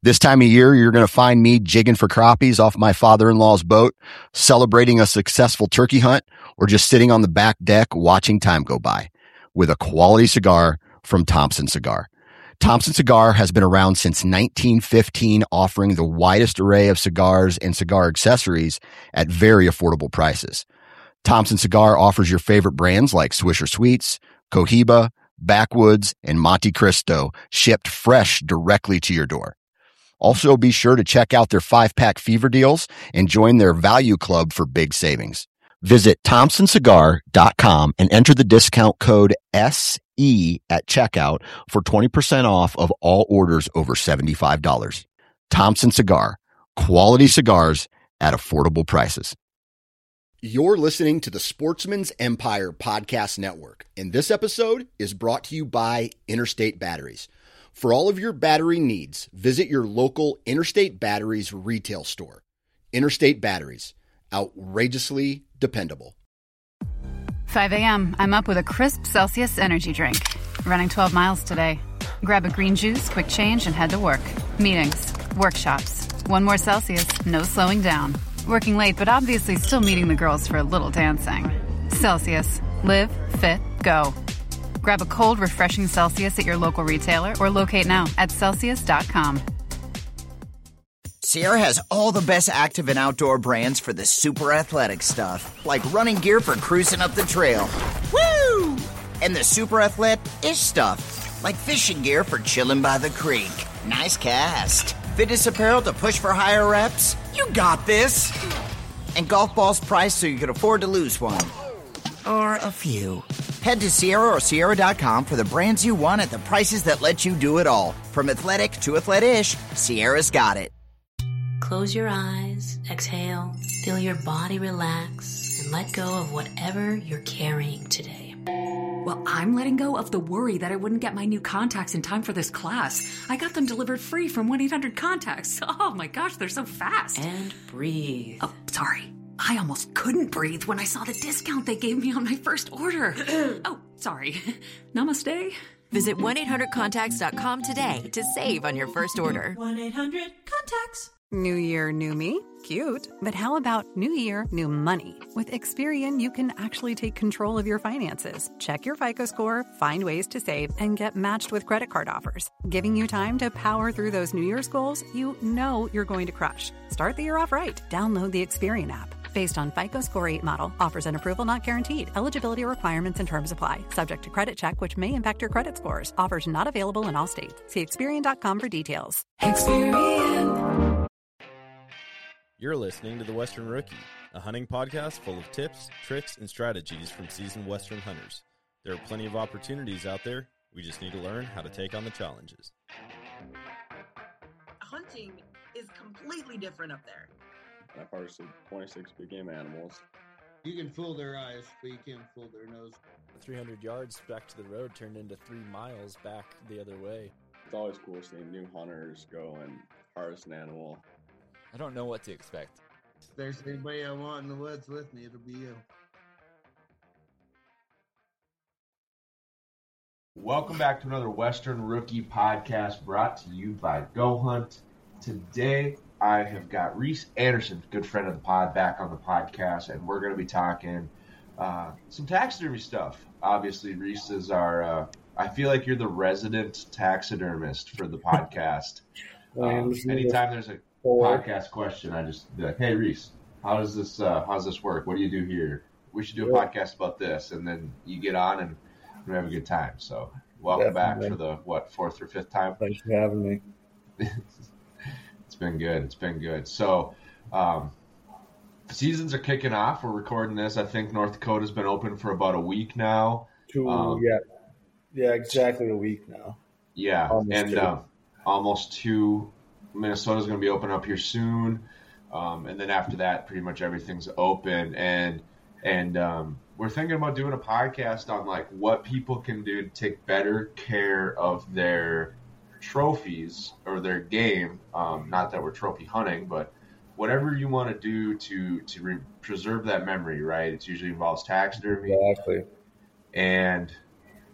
This time of year, you're going to find me jigging for crappies off my father-in-law's boat, celebrating a successful turkey hunt, or just sitting on the back deck watching time go by with a quality cigar from Thompson Cigar. Thompson Cigar has been around since 1915, offering the widest array of cigars and cigar accessories at very affordable prices. Thompson Cigar offers your favorite brands like Swisher Sweets, Cohiba, Backwoods, and Monte Cristo, shipped fresh directly to your door. Also, be sure to check out their 5-pack fever deals and join their value club for big savings. Visit thompsoncigar.com and enter the discount code SE at checkout for 20% off of all orders over $75. Thompson Cigar, quality cigars at affordable prices. You're listening to the Sportsman's Empire Podcast Network, and this episode is brought to you by Interstate Batteries. For all of your battery needs, visit your local Interstate Batteries retail store. Interstate Batteries, outrageously dependable. 5 a.m. I'm up with a crisp Celsius energy drink. Running 12 miles today. Grab a green juice, quick change, and head to work. Meetings, workshops. One more Celsius, no slowing down. Working late, but obviously still meeting the girls for a little dancing. Celsius. Live, fit, go. Grab a cold, refreshing Celsius at your local retailer or locate now at Celsius.com. Sierra has all the best active and outdoor brands for the super athletic stuff, like running gear for cruising up the trail. Woo! And the super athletic-ish stuff, like fishing gear for chilling by the creek. Nice cast. Fitness apparel to push for higher reps. You got this. And golf balls priced so you can afford to lose one. Or a few. Head to Sierra or Sierra.com for the brands you want at the prices that let you do it all. From athletic to athletic-ish, Sierra's got it. Close your eyes, exhale, feel your body relax, and let go of whatever you're carrying today. Well, I'm letting go of the worry that I wouldn't get my new contacts in time for this class. I got them delivered free from 1-800-CONTACTS. Oh my gosh, they're so fast. And breathe. Oh, sorry. I almost couldn't breathe when I saw the discount they gave me on my first order. Oh, sorry. Namaste. Visit 1-800-CONTACTS.com today to save on your first order. 1-800-CONTACTS. New year, new me? Cute. But how about new year, new money? With Experian, you can actually take control of your finances. Check your FICO score, find ways to save, and get matched with credit card offers, giving you time to power through those New Year's goals you know you're going to crush. Start the year off right. Download the Experian app. Based on FICO Score 8 model. Offers and approval not guaranteed. Eligibility requirements and terms apply. Subject to credit check, which may impact your credit scores. Offers not available in all states. See Experian.com for details. Experian. You're listening to The Western Rookie, a hunting podcast full of tips, tricks, and strategies from seasoned Western hunters. There are plenty of opportunities out there. We just need to learn how to take on the challenges. Hunting is completely different up there. I've harvested 26 big game animals. You can fool their eyes, but you can't fool their nose. 300 yards back to the road turned into 3 miles back the other way. It's always cool seeing new hunters go and harvest an animal. I don't know what to expect. If there's anybody I want in the woods with me, it'll be you. Welcome back to another Western Rookie podcast brought to you by Go Hunt. Today, I have got Reese Anderson, good friend of the pod, back on the podcast, and we're going to be talking some taxidermy stuff. Obviously, Reese is our, I feel like you're the resident taxidermist for the podcast. Anytime there's a podcast question, I just be like, hey, Reese, how's this work? What do you do here? We should do a podcast about this. And then you get on and we have a good time. So welcome back for the, 4th or 5th time? Thanks for having me. It's been good. It's been good. So seasons are kicking off. We're recording this. I think North Dakota's been open for about a week now. Yeah, exactly a week now. Yeah, almost 2. Minnesota's going to be open up here soon. And then after that, pretty much everything's open. And we're thinking about doing a podcast on like what people can do to take better care of their trophies or their game. Not that we're trophy hunting, but whatever you want to do to preserve that memory, right? It usually involves taxidermy. Exactly. And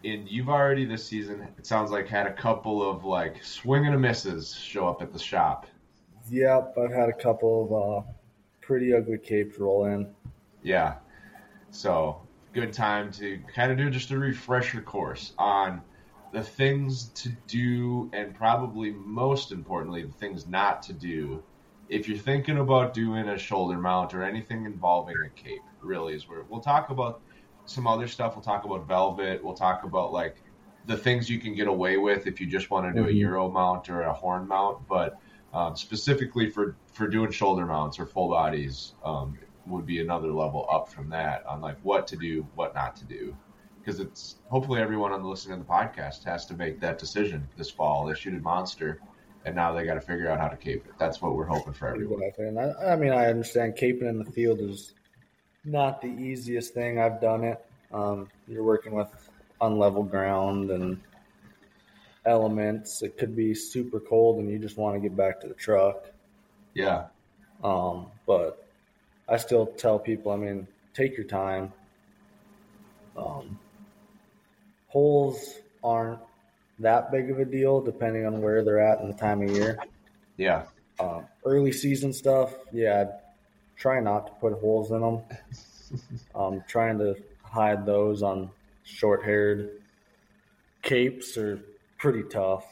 And you've already this season, it sounds like, had a couple of like swing and a misses show up at the shop. Yep, I've had a couple of pretty ugly capes roll in. Yeah. So good time to kind of do just a refresher course on the things to do and probably most importantly, the things not to do if you're thinking about doing a shoulder mount or anything involving a cape. Really is where we'll talk about some other stuff. We'll talk about velvet. We'll talk about like the things you can get away with if you just want to do a Euro mount or a horn mount. But specifically for doing shoulder mounts or full bodies would be another level up from that on like what to do, what not to do. Because it's hopefully everyone on the listening to the podcast has to make that decision this fall. They shoot a monster, and now they got to figure out how to cape it. That's what we're hoping for everyone. Exactly. And I mean, I understand caping in the field is not the easiest thing. I've done it. You're working with unlevel ground and elements. It could be super cold, and you just want to get back to the truck. Yeah. But I still tell people, I mean, take your time. Holes aren't that big of a deal depending on where they're at and the time of year. Yeah. Early season stuff, yeah, try not to put holes in them. Trying to hide those on short-haired capes are pretty tough.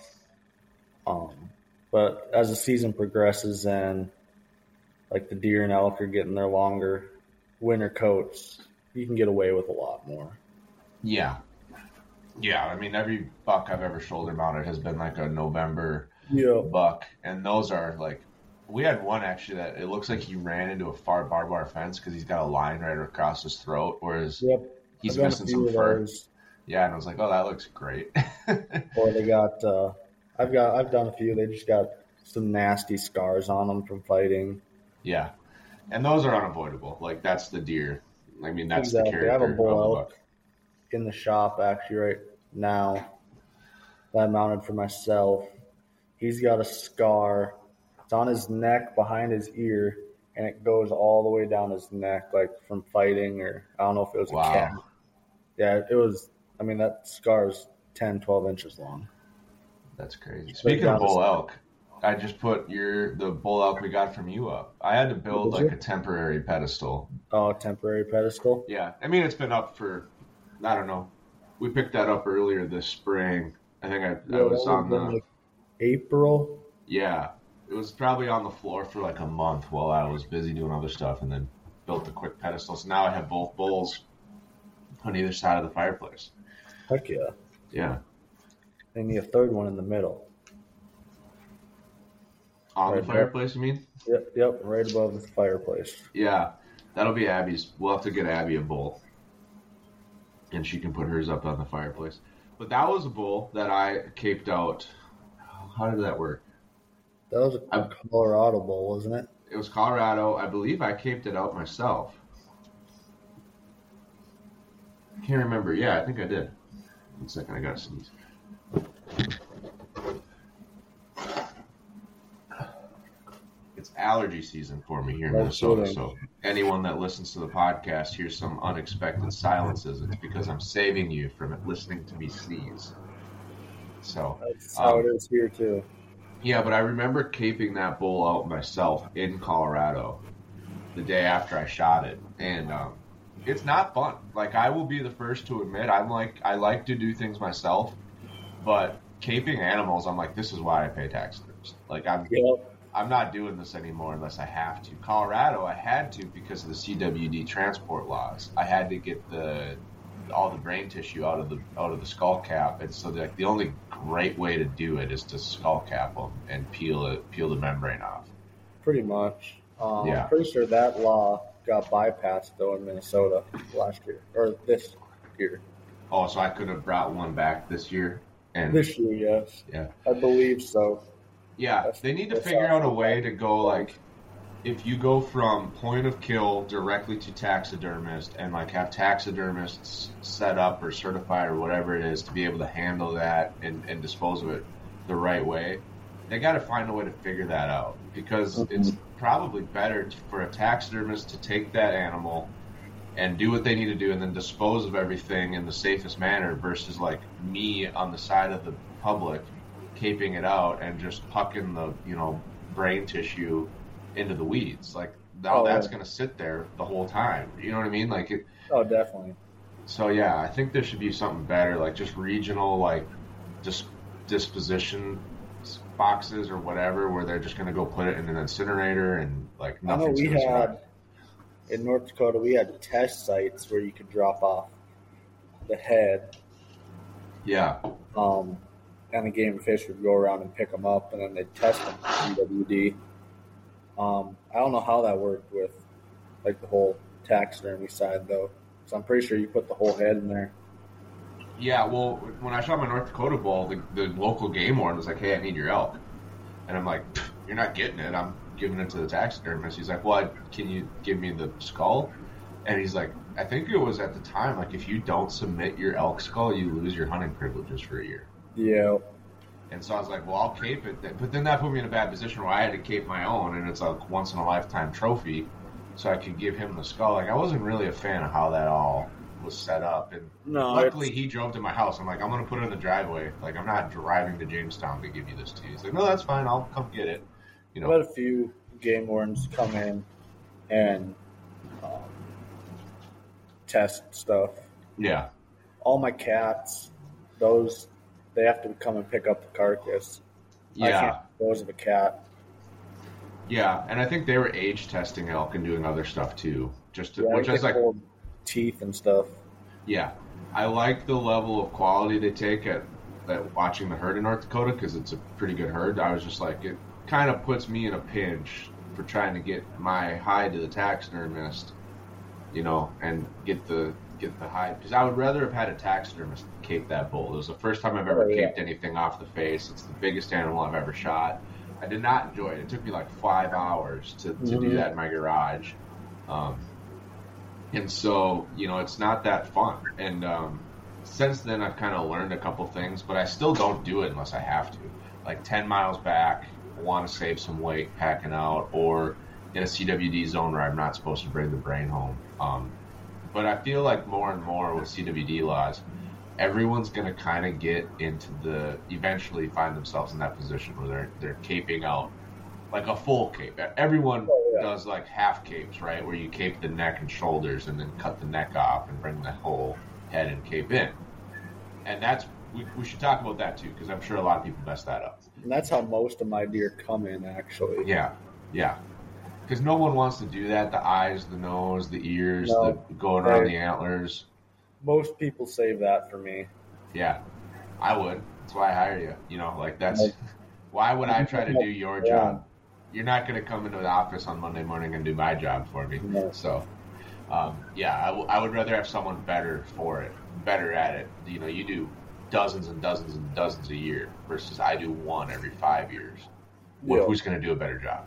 But as the season progresses and like the deer and elk are getting their longer winter coats, you can get away with a lot more. Yeah. Yeah, I mean, every buck I've ever shoulder mounted has been like a November buck. And those are like, we had one actually that it looks like he ran into a far barbed wire fence because he's got a line right across his throat, whereas he's missing some fur. Yeah, and I was like, oh, that looks great. Or they got, I've done a few. They just got some nasty scars on them from fighting. Yeah, and those are unavoidable. Like that's the deer. I mean, that's exactly. the character. I have a bull of the elk buck. in the shop actually right now that I mounted for myself. He's got a scar. It's on his neck behind his ear, and it goes all the way down his neck, like from fighting, or I don't know if it was a cat. Yeah, it was. I mean, that scar is 10, 12 inches long. That's crazy. Speaking of bull elk, I just put the bull elk we got from you up. I had to build like a temporary pedestal. Oh, a temporary pedestal? Yeah. I mean, it's been up for, I don't know. We picked that up earlier this spring. I think I was on the... Like April? Yeah. It was probably on the floor for like a month while I was busy doing other stuff and then built a quick pedestal. So now I have both bulls on either side of the fireplace. Heck yeah. Yeah. And need a third one in the middle. On the fireplace, you mean? Yep, right above the fireplace. Yeah, that'll be Abby's. We'll have to get Abby a bull. And she can put hers up on the fireplace. But that was a bull that I caped out. How did that work? That was a Colorado bull, wasn't it? It was Colorado. I believe I caped it out myself. I can't remember. Yeah, I think I did. 1 second, I got to sneeze. It's allergy season for me here in Minnesota, so anyone that listens to the podcast hears some unexpected silences. It's because I'm saving you from listening to me sneeze. So that's how it is here too. Yeah, but I remember caping that bull out myself in Colorado the day after I shot it, and it's not fun. Like, I will be the first to admit, I like to do things myself, but caping animals, I'm like, this is why I pay taxidermists. Like, I'm not doing this anymore unless I have to. Colorado, I had to because of the CWD transport laws. I had to get all the brain tissue out of the skull cap, and so the only great way to do it is to skull cap them and peel the membrane off. Pretty much. Yeah. I'm pretty sure that law got bypassed though in Minnesota last year or this year. Oh, so I could have brought one back this year. And this year, yes. Yeah, I believe so. Yeah, they need to figure out a way to go, like, if you go from point of kill directly to taxidermist and, like, have taxidermists set up or certified or whatever it is to be able to handle that and dispose of it the right way, they got to find a way to figure that out because it's probably better for a taxidermist to take that animal and do what they need to do and then dispose of everything in the safest manner versus like me on the side of the public caping it out and just pucking the, brain tissue into the weeds. Like now that's going to sit there the whole time. You know what I mean? Like it. Oh, definitely. So yeah, I think there should be something better, like just regional, like just disposition boxes or whatever, where they're just going to go put it in an incinerator and like nothing's going to survive. In North Dakota, we had test sites where you could drop off the head. Yeah. And the game and fish would go around and pick them up, and then they'd test them for CWD. I don't know how that worked with like the whole taxidermy side though. So I'm pretty sure you put the whole head in there. Yeah, well, when I shot my North Dakota bull, the local game warden was like, "Hey, I need your elk," and I'm like, "You're not getting it. I'm giving it to the taxidermist." He's like, "Well, can you give me the skull?" And he's like, "I think it was at the time, like if you don't submit your elk skull, you lose your hunting privileges for a year." Yeah. And so I was like, "Well, I'll cape it." But then that put me in a bad position where I had to cape my own, and it's a once in a lifetime trophy, so I could give him the skull. Like I wasn't really a fan of how that all was set up, and luckily he drove to my house. I'm like, "I'm going to put it in the driveway. Like I'm not driving to Jamestown to give you this to you." He's like, "No, that's fine. I'll come get it." I've had a few game wardens come in and test stuff. Yeah. All my cats, they have to come and pick up the carcass. Yeah. I can't dispose of a cat. Yeah, and I think they were age testing elk and doing other stuff too, which is like teeth and stuff. Yeah, I like the level of quality they take at watching the herd in North Dakota because it's a pretty good herd. I was just like, it kind of puts me in a pinch for trying to get my hide to the taxidermist, and get the hide, because I would rather have had a taxidermist cape that bull. It was the first time I've ever caped anything off the face. It's the biggest animal I've ever shot. I did not enjoy it. It took me like 5 hours to do that in my garage. And so, it's not that fun. And since then, I've kind of learned a couple things, but I still don't do it unless I have to. Like 10 miles back, I want to save some weight packing out, or in a CWD zone where I'm not supposed to bring the brain home. But I feel like more and more with CWD laws, everyone's going to kind of get into eventually find themselves in that position where they're caping out like a full cape. Everyone does like half capes, right? Where you cape the neck and shoulders and then cut the neck off and bring the whole head and cape in. And we should talk about that too, because I'm sure a lot of people mess that up. And that's how most of my deer come in, actually. Yeah. Because no one wants to do that. The eyes, the nose, the ears, going around the antlers. Most people save that for me. Yeah, I would. That's why I hire you. Why would I try to do your job? You're not going to come into the office on Monday morning and do my job for me. No. So, I would rather have someone better at it. You do dozens and dozens and dozens a year versus I do one every 5 years. Who's going to do a better job?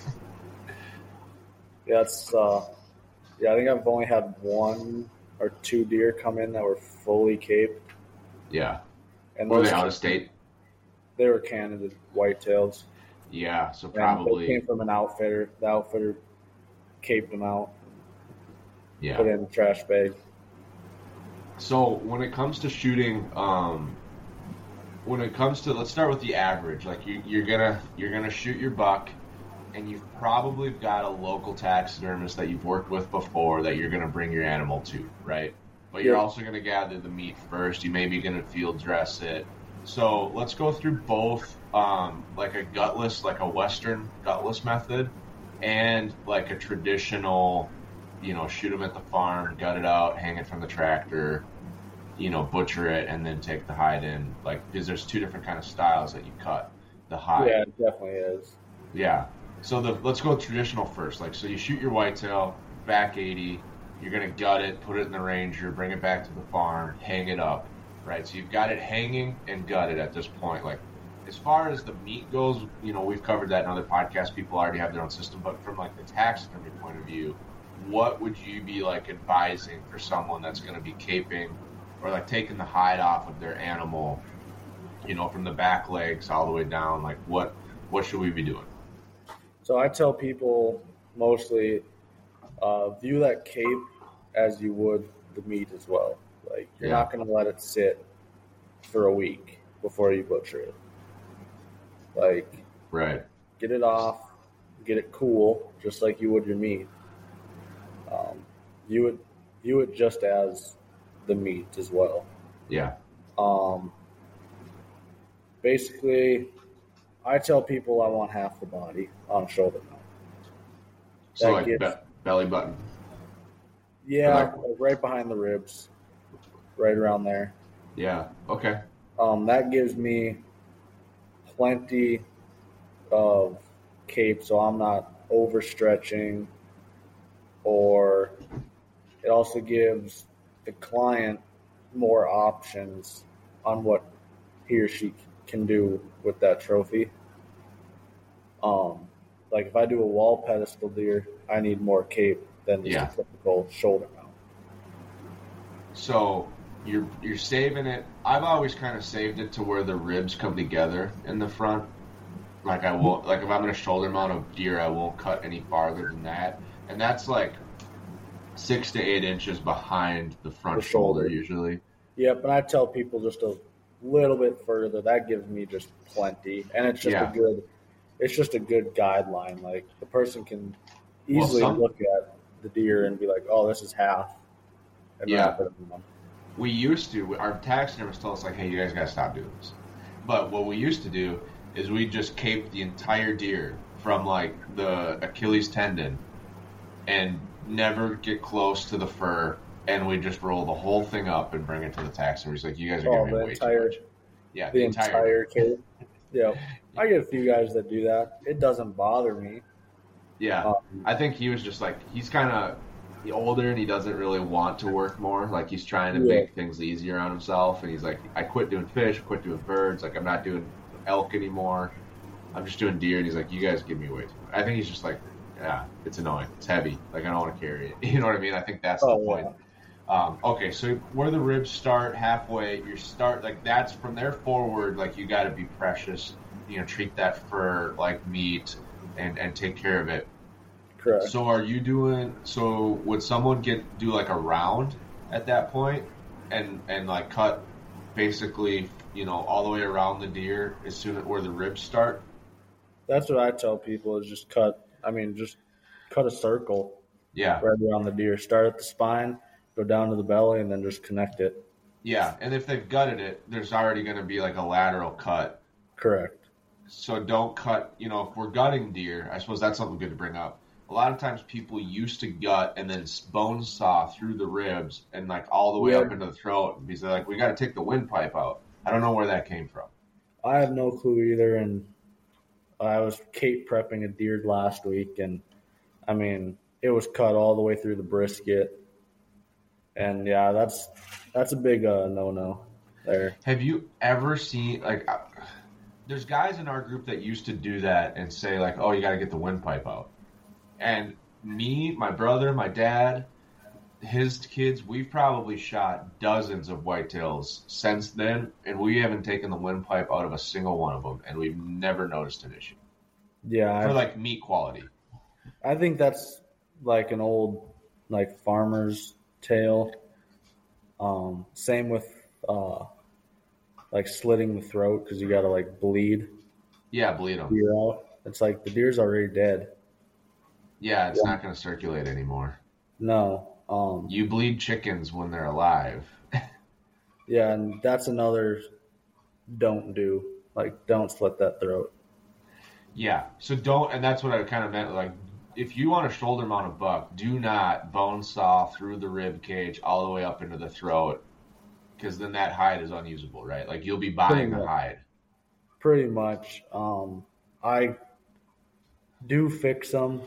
I think I've only had 1 or 2 deer come in that were fully caped. Yeah. And were they out of state? They were Canada whitetails. Yeah, so probably. They came from an outfitter. The outfitter caped them out. Yeah. Put it in the trash bag. So when it comes to shooting, let's start with the average. Like you're gonna shoot your buck, and you've probably got a local taxidermist that you've worked with before that you're gonna bring your animal to, right? But you're also gonna gather the meat first. You may be gonna field dress it. So let's go through both, like a Western gutless method, and like a traditional, shoot them at the farm, gut it out, hang it from the tractor, butcher it, and then take the hide in. Like, because there's 2 different kind of styles that you cut the hide. Yeah, it definitely is. Yeah. So let's go traditional first. Like, so you shoot your whitetail, back 80, you're going to gut it, put it in the Ranger, bring it back to the farm, hang it up, right? So you've got it hanging and gutted at this point. Like, as far as the meat goes, we've covered that in other podcasts. People already have their own system. But from, like, the taxidermy point of view, what would you be, like, advising for someone that's going to be caping or, like, taking the hide off of their animal, from the back legs all the way down? Like, what should we be doing? So I tell people mostly view that cape as you would the meat as well. Like, you're Yeah. not going to let it sit for a week before you butcher it. Like, Right. get it off, get it cool, just like you would your meat. You would just as the meat as well. Yeah. Basically, I tell people I want half the body on shoulder mount. So That like gets- belly button. Yeah, right behind the ribs, right around there. Yeah. Okay. That gives me plenty of cape, so I'm not overstretching, or it also gives the client more options on what he or she can do with that trophy. Like if I do a wall pedestal deer, I need more cape than just Yeah. a typical shoulder mount. So you're saving it. I've always kind of saved it to where the ribs come together in the front. Like I won't, like if I'm going to shoulder mount a deer, I won't cut any farther than that. And that's like 6 to 8 inches behind the front The shoulder. usually. Yep, and I tell people just a little bit further. That gives me just plenty, and it's just Yeah. it's just a good guideline. Like the person can easily some- look at the deer and be like, "Oh, this is half." And Yeah. wrap it around. We used to, our taxidermist told us like, hey, you guys got to stop doing this. But what we used to do is we just cape the entire deer from like the Achilles tendon and never get close to the fur, and we just roll the whole thing up and bring it to the taxidermist. He's like, you guys are Oh, giving me the way entire, too much. Yeah, the entire cape. Yeah, I get a few guys that do that. It doesn't bother me. Yeah, I think he was just like, he's kind of older and he doesn't really want to work more. Like he's trying to Yeah. make things easier on himself. And he's like, I quit doing fish, quit doing birds. Like I'm not doing elk anymore. I'm just doing deer. And he's like, you guys give me way too much. I think he's just like, yeah, it's annoying. It's heavy. Like I don't want to carry it. You know what I mean? I think that's the point. Okay, so where the ribs start halfway, you start like that's from there forward. Like you got to be precious. You know, treat that fur like meat and take care of it. Correct. So are you doing? So would someone do like a round at that point, and like cut basically, you know, all the way around the deer as soon as where the ribs start? That's what I tell people is just cut. I mean, just cut a circle. Yeah. Right around the deer. Start at the spine, go down to the belly, and then just connect it. Yeah, and if they've gutted it, there's already going to be like a lateral cut. Correct. So don't cut. You know, if we're gutting deer, I suppose that's something good to bring up. A lot of times people used to gut and then bone saw through the ribs and like all the way up into the throat because they're like, we got to take the windpipe out. I don't know where that came from. I have no clue either, and I was cape prepping a deer last week, and I mean, it was cut all the way through the brisket, and yeah, that's a big no-no there. Have you ever seen like? There's guys in our group that used to do that and say like, oh, you got to get the windpipe out. And me, my brother, my dad, his kids, we've probably shot dozens of whitetails since then, and we haven't taken the windpipe out of a single one of them, and we've never noticed an issue. Yeah, For like meat quality. I think that's like an old like farmer's tale. Same with like slitting the throat because you got to like bleed. Yeah, bleed them. Deer out. It's like the deer's already dead. Yeah, it's not going to circulate anymore. No. You bleed chickens when they're alive. Yeah, and that's another don't do. Like, don't slit that throat. Yeah, so don't, and that's what I kind of meant. Like, if you want to shoulder mount a buck, do not bone saw through the rib cage all the way up into the throat, because then that hide is unusable, right? Like, you'll be buying the hide. Pretty much. I do fix them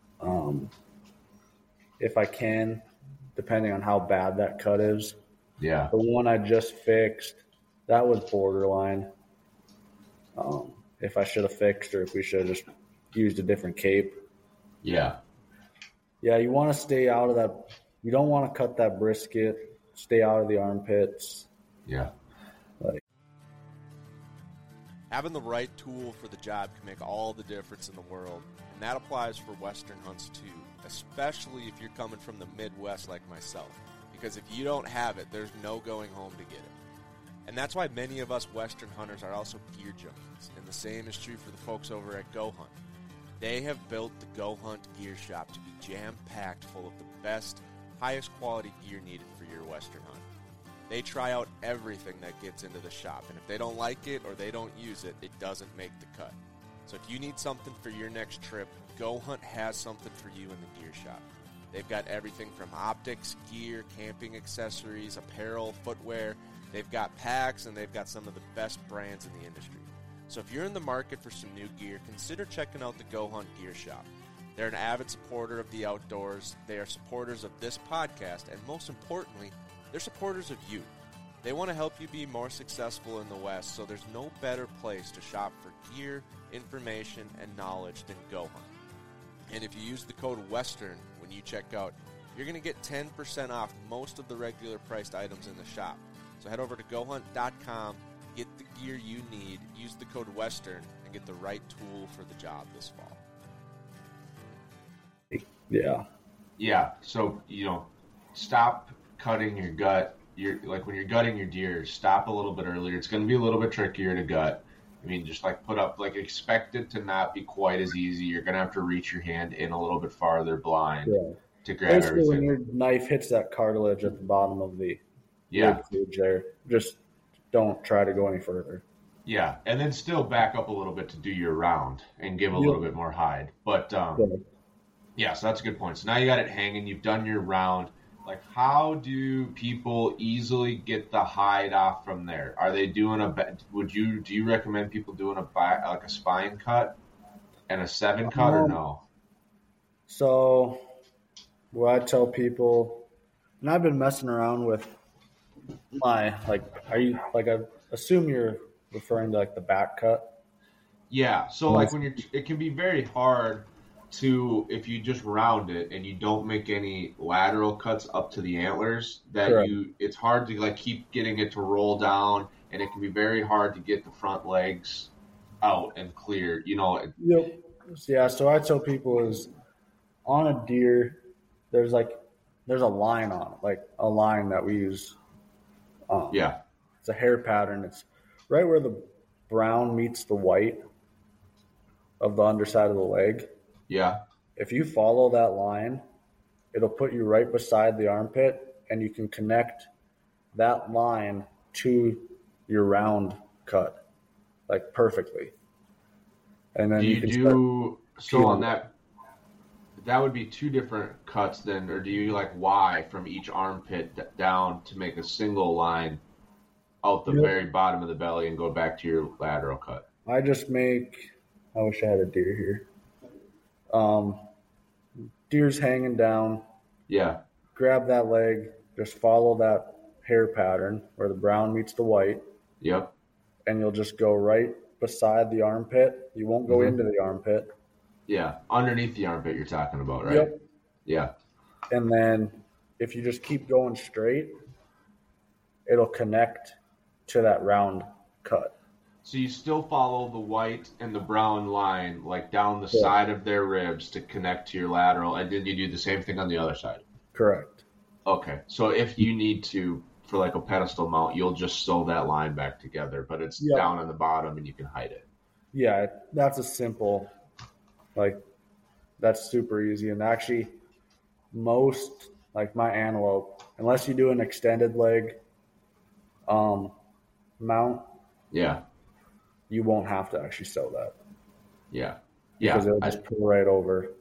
if I can, depending on how bad that cut is. Yeah. The one I just fixed, that was borderline. If I should have fixed or if we should have just used a different cape. Yeah. Yeah, you want to stay out of that. You don't want to cut that brisket. Stay out of the armpits. Yeah. Having the right tool for the job can make all the difference in the world, and that applies for Western hunts too, especially if you're coming from the Midwest like myself, because if you don't have it, there's no going home to get it. And that's why many of us Western hunters are also gear junkies, and the same is true for the folks over at Go Hunt. They have built the Go Hunt Gear Shop to be jam-packed full of the best, highest quality gear needed for your Western hunt. They try out everything that gets into the shop, and if they don't like it or they don't use it, it doesn't make the cut. So if you need something for your next trip, Go Hunt has something for you in the gear shop. They've got everything from optics, gear, camping accessories, apparel, footwear. They've got packs, and they've got some of the best brands in the industry. So if you're in the market for some new gear, consider checking out the Go Hunt Gear Shop. They're an avid supporter of the outdoors. They are supporters of this podcast, and most importantly, they're supporters of you. They want to help you be more successful in the West, so there's no better place to shop for gear, information, and knowledge than Go Hunt. And if you use the code WESTERN when you check out, you're going to get 10% off most of the regular priced items in the shop. So head over to GoHunt.com, get the gear you need, use the code WESTERN, and get the right tool for the job this fall. Yeah. Yeah. So, stop cutting your gut. Like when you're gutting your deer, stop a little bit earlier. It's going to be a little bit trickier to gut. I mean, just expect it to not be quite as easy. You're going to have to reach your hand in a little bit farther blind to grab Basically, everything. when your knife hits that cartilage at the bottom of the rib cage there, just don't try to go any further. Yeah, and then still back up a little bit to do your round and give a little bit more hide. But, yeah, so that's a good point. So now you got it hanging. You've done your round. Like, how do people easily get the hide off from there? Are they doing do you recommend people doing a spine cut and a 7 cut or no? So what I tell people, and I've been messing around with I assume you're referring to the back cut. Yeah. So it can be very hard to, if you just round it and you don't make any lateral cuts up to the antlers, it's hard to keep getting it to roll down, and it can be very hard to get the front legs out and clear. Yep. Yeah. So I tell people is on a deer, there's a line on it, a line that we use. It's a hair pattern. It's right where the brown meets the white of the underside of the leg. Yeah. If you follow that line, it'll put you right beside the armpit, and you can connect that line to your round cut, perfectly. And then on that would be 2 different cuts then, or do you Y from each armpit down to make a single line out the very bottom of the belly and go back to your lateral cut? I wish I had a deer here. Deer's hanging down. Yeah. Grab that leg, just follow that hair pattern where the brown meets the white. Yep. And you'll just go right beside the armpit. You won't go into the armpit. Yeah. Underneath the armpit you're talking about, right? Yep. Yeah. And then if you just keep going straight, it'll connect to that round cut. So you still follow the white and the brown line, down the side of their ribs to connect to your lateral, and then you do the same thing on the other side? Correct. Okay. So if you need to, for a pedestal mount, you'll just sew that line back together, but it's down on the bottom and you can hide it. Yeah, that's a simple, that's super easy. And actually, most, my antelope, unless you do an extended leg mount, you won't have to actually sew that. Yeah. Because it'll just pull right over.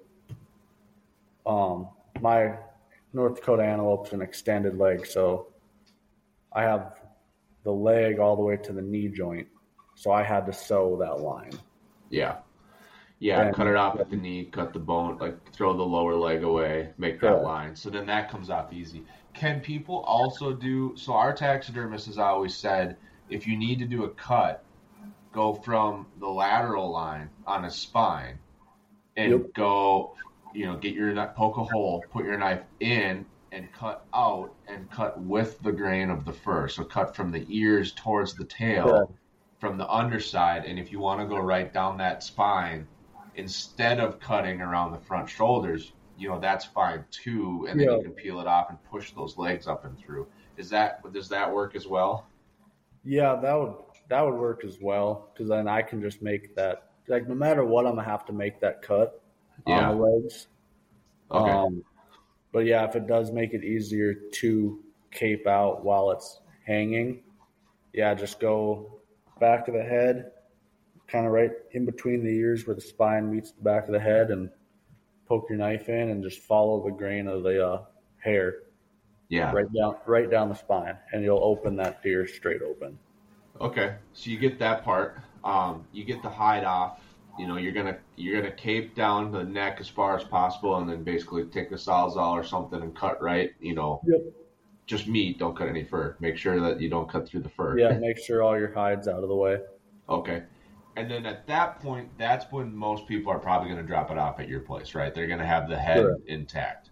My North Dakota antelope's an extended leg, so I have the leg all the way to the knee joint. So I had to sew that line. Yeah. Yeah, cut it off at the knee, cut the bone, throw the lower leg away, make that line. So then that comes off easy. Can people also so our taxidermist has always said, if you need to do a cut, go from the lateral line on a spine and go, get your poke a hole, put your knife in and cut out and cut with the grain of the fur. So cut from the ears towards the tail from the underside, and if you want to go right down that spine, instead of cutting around the front shoulders, that's fine too, and then you can peel it off and push those legs up and through. Does that work as well? Yeah, that would work as well, because then I can just make that, like, no matter what, I'm gonna have to make that cut on the legs. Okay. But yeah, if it does make it easier to cape out while it's hanging, just go back of the head, kind of right in between the ears where the spine meets the back of the head, and poke your knife in and just follow the grain of the hair. Yeah. Right down the spine, and you'll open that deer straight open. Okay. So you get that part. You get the hide off. You're gonna cape down the neck as far as possible, and then basically take the Sawzall or something and cut right. Just meat. Don't cut any fur. Make sure that you don't cut through the fur. Yeah, make sure all your hide's out of the way. Okay. And then at that point, that's when most people are probably going to drop it off at your place, right? They're going to have the head intact,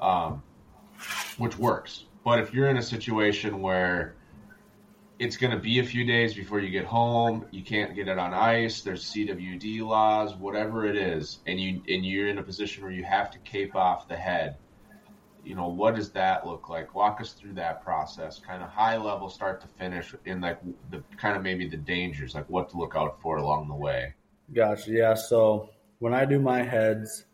which works. But if you're in a situation where it's going to be a few days before you get home, you can't get it on ice, there's CWD laws, whatever it is, and you're in a position where you have to cape off the head, what does that look like? Walk us through that process, kind of high level, start to finish, in like the kind of maybe the dangers, like what to look out for along the way. Gotcha. Yeah. So when I do my heads,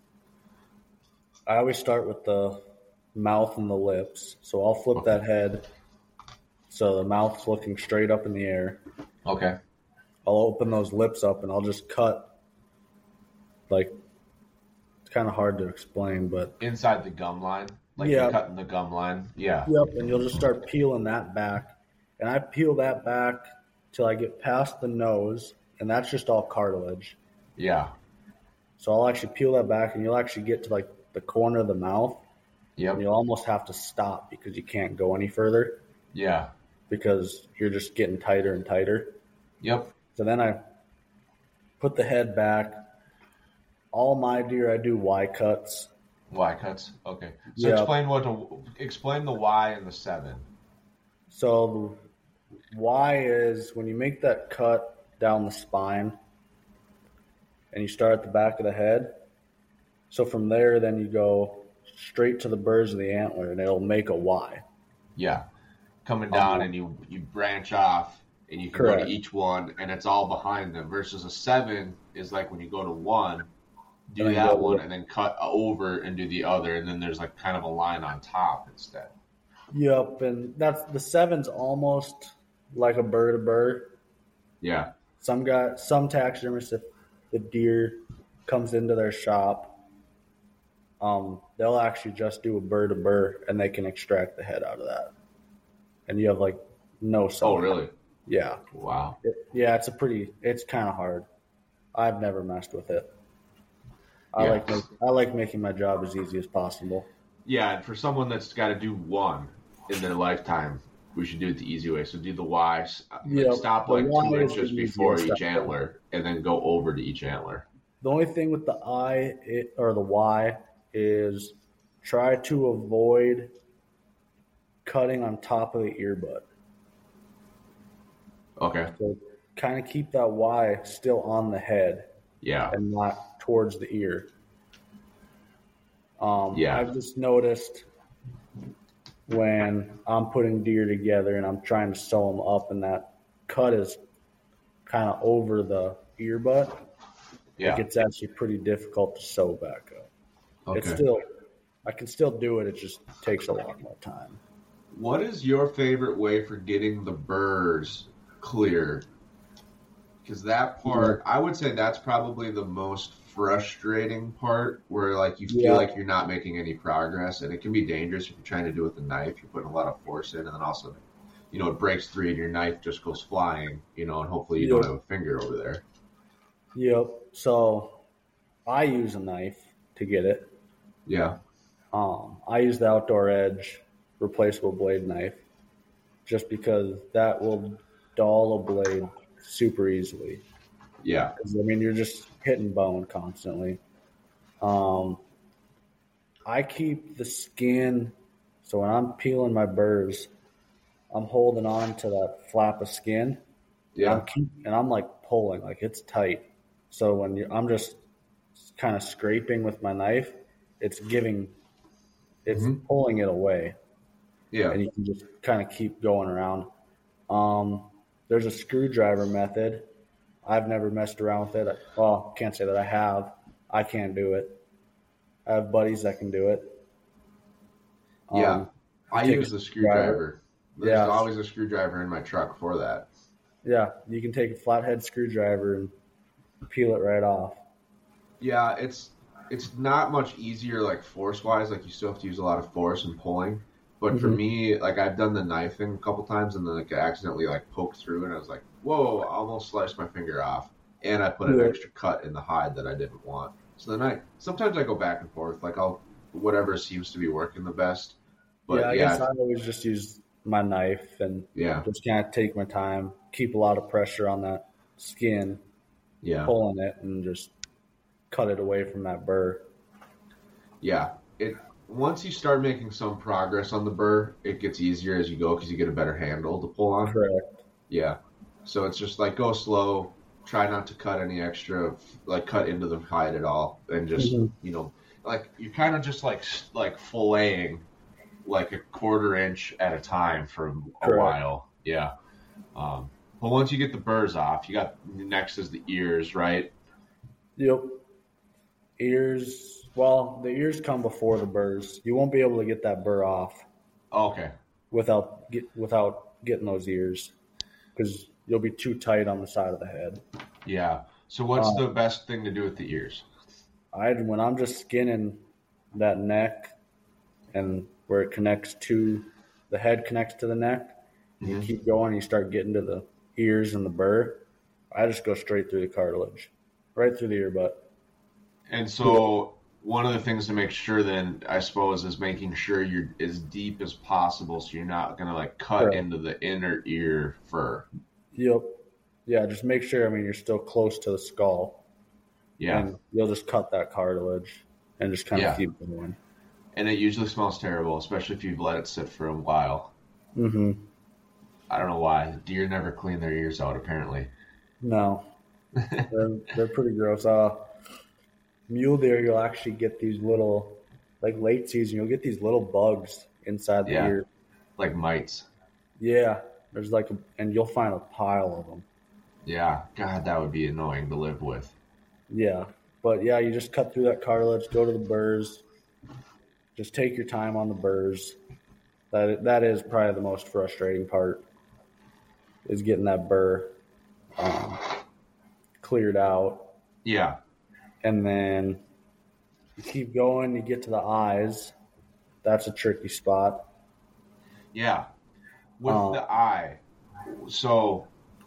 I always start with the mouth and the lips. So I'll flip that head so the mouth's looking straight up in the air. Okay. I'll open those lips up and I'll just cut, like, it's kind of hard to explain, but inside the gum line. Like you're cutting the gum line. Yeah. Yep, and you'll just start peeling that back. And I peel that back till I get past the nose, and that's just all cartilage. Yeah. So I'll actually peel that back, and you'll actually get to, like, the corner of the mouth. Yep. And you'll almost have to stop because you can't go any further. Yeah. Because you're just getting tighter and tighter. Yep. So then I put the head back. All my deer, I do Y cuts. Y cuts. Okay. So explain the Y and the 7. So the Y is when you make that cut down the spine and you start at the back of the head. So from there, then you go straight to the burrs of the antler and it'll make a Y. Yeah. Coming down and you branch off and you can go to each one and it's all behind them, versus a 7 is like when you go to one, do that one and then cut over and do the other, and then there's like kind of a line on top instead. Yep, and that's the 7's almost like a burr to burr. Yeah. Some taxidermists, if the deer comes into their shop, they'll actually just do a burr to burr and they can extract the head out of that. And you have like no sound. Oh, really? Yeah. Wow. It's kind of hard. I've never messed with it. I like making my job as easy as possible. Yeah, and for someone that's got to do one in their lifetime, we should do it the easy way. So do the Y. Stop like 2 inches before each antler, and then go over to each antler. The only thing with the or the Y is try to avoid cutting on top of the earbud. Okay. So kind of keep that Y still on the head. Yeah. And not towards the ear. I've just noticed when I'm putting deer together and I'm trying to sew them up and that cut is kind of over the earbud, it gets actually pretty difficult to sew back up. Okay. I can still do it. It just takes a lot more time. What is your favorite way for getting the burrs clear? Because that part, I would say that's probably the most frustrating part, where like you feel like you're not making any progress, and it can be dangerous if you're trying to do it with a knife. You're putting a lot of force in, and then also, it breaks free and your knife just goes flying, and hopefully you don't have a finger over there. Yep. So I use a knife to get it. Yeah. I use the Outdoor Edge replaceable blade knife just because that will dull a blade super easily. Yeah. I mean, you're just hitting bone constantly. I keep the skin, so when I'm peeling my burrs, I'm holding on to that flap of skin. Yeah. I'm like pulling, like it's tight. So when I'm just kind of scraping with my knife, it's pulling it away. Yeah. And you can just kind of keep going around. There's a screwdriver method. I've never messed around with it. Well, can't say that I have. I can't do it. I have buddies that can do it. Yeah. I use the screwdriver. There's always a screwdriver in my truck for that. Yeah. You can take a flathead screwdriver and peel it right off. Yeah, it's not much easier like force-wise. Like you still have to use a lot of force and pulling. But for me, like I've done the knife thing a couple times and then like I accidentally like poked through and I was like, whoa, I almost sliced my finger off. And I put an extra cut in the hide that I didn't want. So then sometimes I go back and forth. Like whatever seems to be working the best. But I guess I always just use my knife and just kind of take my time, keep a lot of pressure on that skin, pulling it and just cut it away from that burr. Yeah. Once you start making some progress on the burr, it gets easier as you go because you get a better handle to pull on. Correct. Yeah. So it's just like go slow, try not to cut any extra, like cut into the hide at all, and just like you're kind of just like filleting like a 1/4 inch at a time for a while. Yeah. But once you get the burrs off, you got next is the ears, right? Yep. Ears. Well, the ears come before the burrs. You won't be able to get that burr off. Okay. Without getting those ears, because you'll be too tight on the side of the head. Yeah. So what's the best thing to do with the ears? When I'm just skinning that neck and where it connects to the head connects to the neck, you keep going, you start getting to the ears and the burr. I just go straight through the cartilage, right through the ear butt. And so one of the things to make sure then, I suppose, is making sure you're as deep as possible so you're not going to like cut into the inner ear fur. Yep. Yeah, just make sure, you're still close to the skull. Yeah. And you'll just cut that cartilage and just kind of keep going. And it usually smells terrible, especially if you've let it sit for a while. Mm-hmm. I don't know why. Deer never clean their ears out, apparently. No. They're pretty gross. Mule deer, you'll actually get these little, like late season, you'll get these little bugs inside the ear. Like mites. Yeah. There's and you'll find a pile of them. Yeah. God, that would be annoying to live with. Yeah. But yeah, you just cut through that cartilage, go to the burrs. Just take your time on the burrs. That is probably the most frustrating part, is getting that burr cleared out. Yeah. And then you keep going, you get to the eyes. That's a tricky spot. Yeah. With the eye. So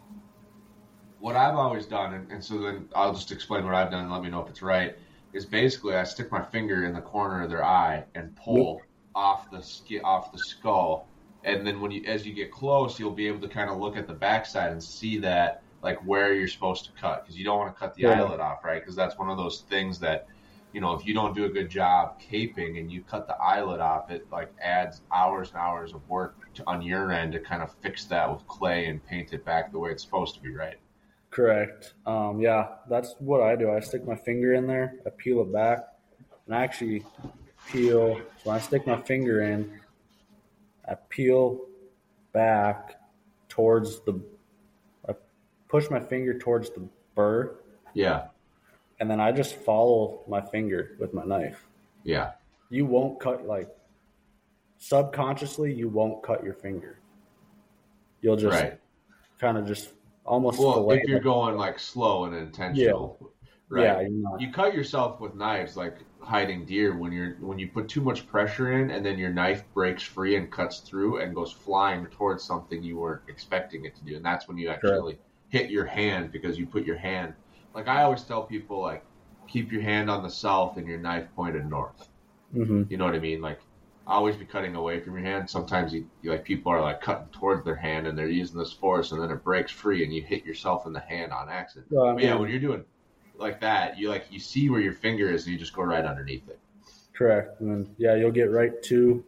what I've always done, and so then I'll just explain what I've done and let me know if it's right, is basically I stick my finger in the corner of their eye and pull off the skull. And then as you get close, you'll be able to kind of look at the backside and see that, like where you're supposed to cut, because you don't want to cut the eyelid off, right? Because that's one of those things that, if you don't do a good job caping and you cut the eyelid off, it like adds hours and hours of work on your end to kind of fix that with clay and paint it back the way it's supposed to be, right? Correct. Yeah, that's what I do. I stick my finger in there, I peel it back, and I actually peel. So when I stick my finger in, I peel back towards I push my finger towards the burr. Yeah. And then I just follow my finger with my knife. Yeah. You won't cut, subconsciously, you won't cut your finger. You'll just kind of just almost. Well, if you're going like slow and intentional, right? Yeah, you're not. You cut yourself with knives, like hiding deer, when you put too much pressure in, and then your knife breaks free and cuts through and goes flying towards something you weren't expecting it to do, and that's when you actually hit your hand because you put your hand. Like I always tell people, like keep your hand on the south and your knife pointed north. Mm-hmm. You know what I mean? Like always be cutting away from your hand. Sometimes you like people are like cutting towards their hand and they're using this force and then it breaks free and you hit yourself in the hand on accident. But yeah, when you're doing like that, you see where your finger is and you just go right underneath it. Correct. And then you'll get right through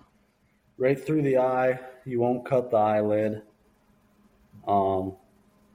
the eye. You won't cut the eyelid.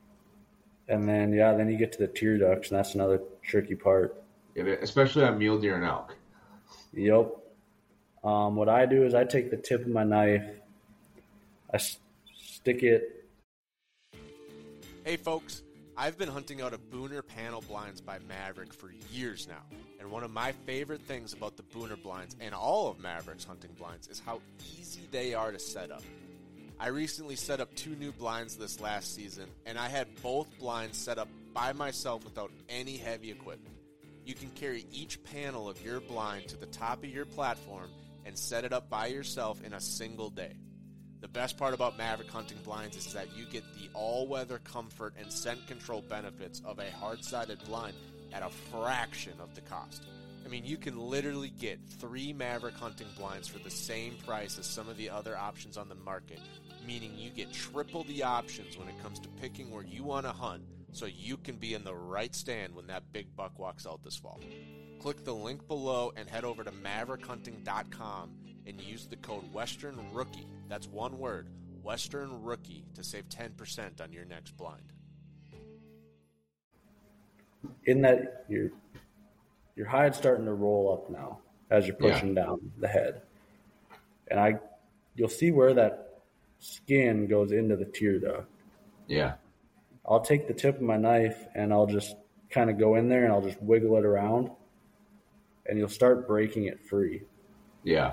And then, then you get to the tear ducts, and that's another tricky part. Yeah, especially on mule deer and elk. Yep. What I do is I take the tip of my knife, I stick it. Hey folks, I've been hunting out of Booner panel blinds by Maverick for years now. And one of my favorite things about the Booner blinds and all of Maverick's hunting blinds is how easy they are to set up. I recently set up 2 new blinds this last season, and I had both blinds set up by myself without any heavy equipment. You can carry each panel of your blind to the top of your platform and set it up by yourself in a single day. The best part about Maverick hunting blinds is that you get the all-weather comfort and scent control benefits of a hard-sided blind at a fraction of the cost. I mean, you can literally get 3 Maverick hunting blinds for the same price as some of the other options on the market, meaning you get triple the options when it comes to picking where you want to hunt, so you can be in the right stand when that big buck walks out this fall. Click the link below and head over to MaverickHunting.com and use the code WesternRookie. That's one word, WesternRookie, to save 10% on your next blind. In that, your hide's starting to roll up now as you're pushing down the head. And you'll see where that skin goes into the tear duct. Yeah. I'll take the tip of my knife and I'll just kind of go in there and I'll just wiggle it around, and you'll start breaking it free. Yeah.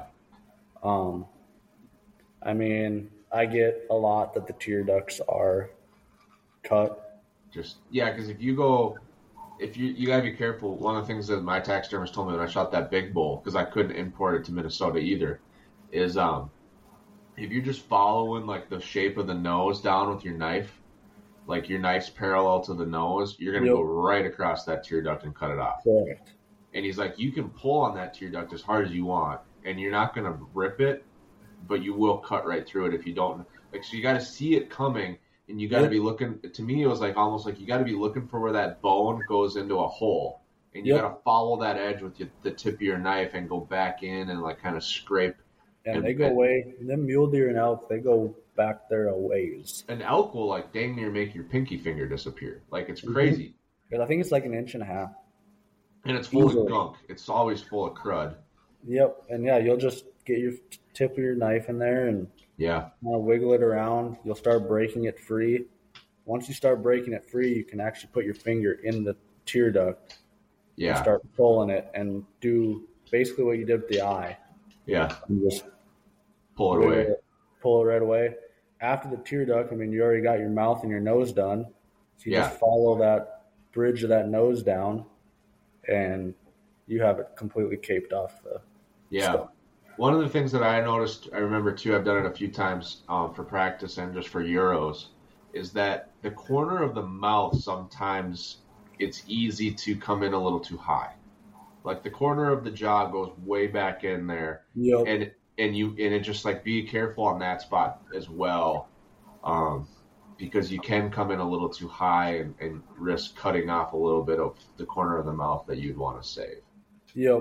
I mean, I get a lot that the tear ducts are cut. Because if you gotta be careful. One of the things that my taxidermist told me when I shot that big bull, because I couldn't import it to Minnesota either, is if you're just following like the shape of the nose down with your knife, like your knife's parallel to the nose, you're gonna go right across that tear duct and cut it off. Correct. And he's like, you can pull on that tear duct as hard as you want, and you're not gonna rip it, but you will cut right through it if you don't. Like, so you got to see it coming, and you got to be looking. To me, it was like almost like you got to be looking for where that bone goes into a hole, and you got to follow that edge with the tip of your knife and go back in and like kind of scrape. And they go away. Them mule deer and elk, they go back there a ways. An elk will like dang near make your pinky finger disappear. Like, it's crazy. Because I think it's like 1.5 inches. And it's full of gunk. It's always full of crud. Yep. And you'll just get your tip of your knife in there and kind of wiggle it around. You'll start breaking it free. Once you start breaking it free, you can actually put your finger in the tear duct and start pulling it and do basically what you did with the eye. Yeah. And just pull it away. Pull it right away. After the tear duct, I mean, you already got your mouth and your nose done. So you just follow that bridge of that nose down, and you have it completely caped off the stuff. One of the things that I noticed, I remember too, I've done it a few times for practice and just for Euros, is that the corner of the mouth, sometimes it's easy to come in a little too high. Like the corner of the jaw goes way back in there. Yep. And it just like, be careful on that spot as well. Because you can come in a little too high and risk cutting off a little bit of the corner of the mouth that you'd want to save. Yep.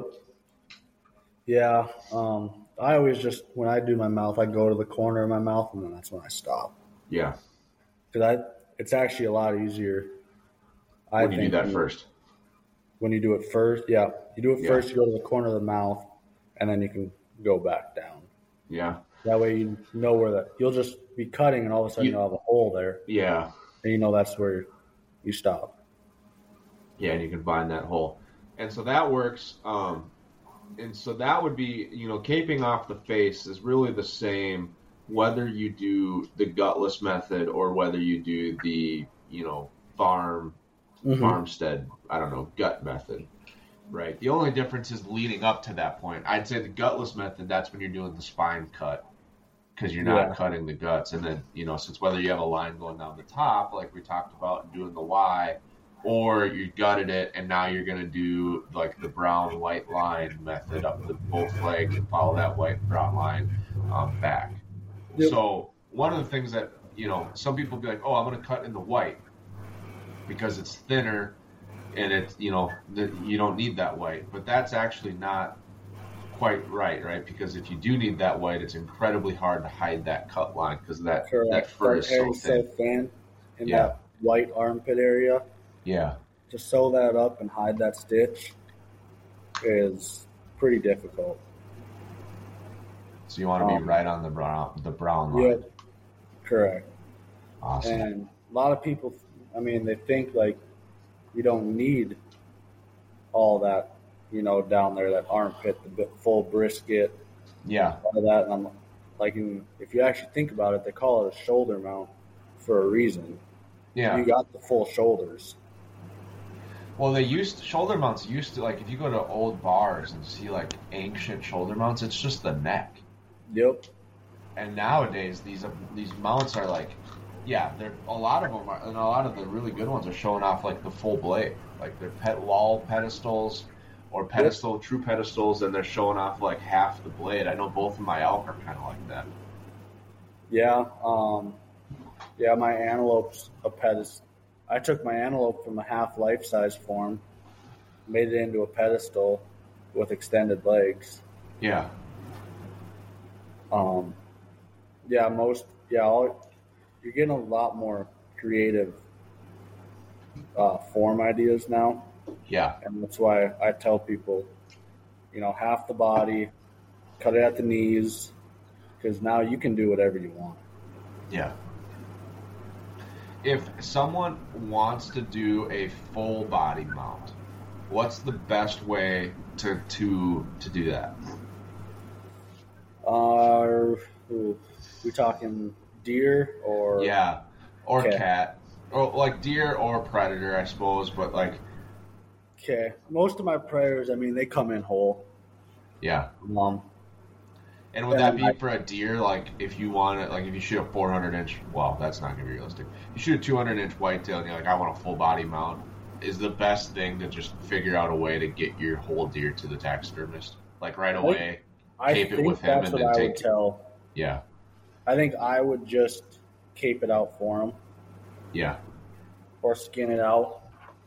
Yeah. I always just, when I do my mouth, I go to the corner of my mouth and then that's when I stop. Yeah. Because it's actually a lot easier. When you do that first. When you do it first, you do it first, you go to the corner of the mouth, and then you can go back down. Yeah. That way you know where you'll just be cutting and all of a sudden you'll have a hole there. Yeah. And you know that's where you stop. Yeah, and you can find that hole. And so that works. And so that would be, caping off the face is really the same whether you do the gutless method or whether you do the, farmstead, gut method, right? The only difference is leading up to that point. I'd say the gutless method, that's when you're doing the spine cut because you're not cutting the guts. And then, since whether you have a line going down the top, like we talked about, and doing the Y, or you gutted it and now you're going to do like the brown white line method up the both legs and follow that white and brown line back. Yep. So one of the things that, some people be like, oh, I'm going to cut in the white because it's thinner and it's, you don't need that white. But that's actually not quite right? Because if you do need that white, it's incredibly hard to hide that cut line because that fur is so thin. And white armpit area. Yeah. To sew that up and hide that stitch is pretty difficult. So you want to be right on the brown line. Yeah, correct. Awesome. And a lot of people, they think like you don't need all that, down there, that armpit, the full brisket. Yeah. All that. And I'm like, if you actually think about it, they call it a shoulder mount for a reason. Yeah. You got the full shoulders. Well, shoulder mounts used to, like, if you go to old bars and see, like, ancient shoulder mounts, it's just the neck. Yep. And nowadays, these mounts are, like, a lot of them are, and a lot of the really good ones are showing off, like, the full blade. Like, they're wall pedestals or true pedestals, and they're showing off, like, half the blade. I know both of my elk are kind of like that. Yeah. My antelope's a pedestal. I took my antelope from a half life-size form, made it into a pedestal with extended legs. Yeah. You're getting a lot more creative form ideas now. Yeah. And that's why I tell people, half the body, cut it at the knees, because now you can do whatever you want. Yeah. If someone wants to do a full body mount, what's the best way to do that? We talking deer or cat, or like deer or predator, I suppose. But like, okay, most of my predators, they come in whole. Yeah. And would that be for a deer, like, if you want it, like, if you shoot a 400-inch, well, that's not going to be realistic. You shoot a 200-inch whitetail and you're like, I want a full-body mount, is the best thing to just figure out a way to get your whole deer to the taxidermist? Like, right away, cape it with him, and then take it. Yeah. I think I would just cape it out for him. Yeah. Or skin it out.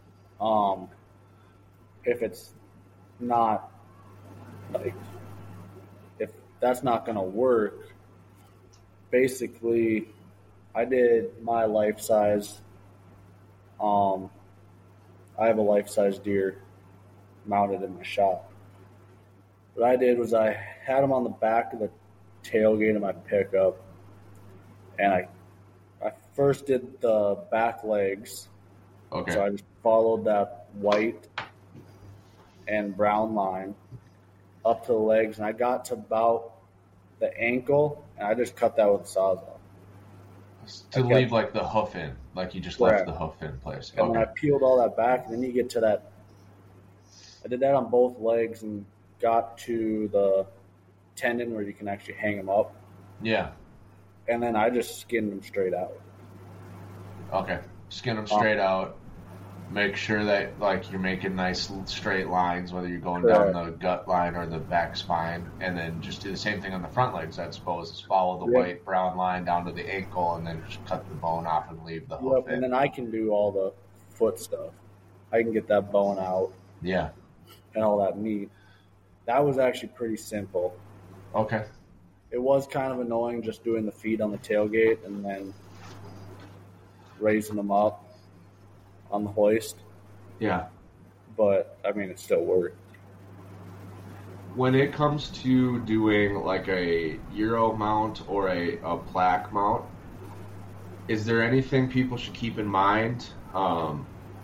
If it's not, like, if that's not going to work, basically, I did my life size. I have a life size deer mounted in my shop. What I did was I had him on the back of the tailgate of my pickup, and I first did the back legs. Okay. So I just followed that white and brown line up to the legs, and I got to about the ankle, and I just cut that with a Sawzall. To leave, like, the hoof in, like you just left the hoof in place. And then I peeled all that back, and then you get to that. I did that on both legs and got to the tendon where you can actually hang them up. Yeah. And then I just skinned them straight out. Okay. Skin them straight out. Make sure that, like, you're making nice straight lines, whether you're going down the gut line or the back spine, and then just do the same thing on the front legs, I suppose. Just follow the white brown line down to the ankle, and then just cut the bone off and leave the hoof in. And then I can do all the foot stuff. I can get that bone out. Yeah. And all that meat. That was actually pretty simple. Okay. It was kind of annoying just doing the feet on the tailgate and then raising them up on the hoist. Yeah. But, it still worked. When it comes to doing, like, a Euro mount or a plaque mount, is there anything people should keep in mind? One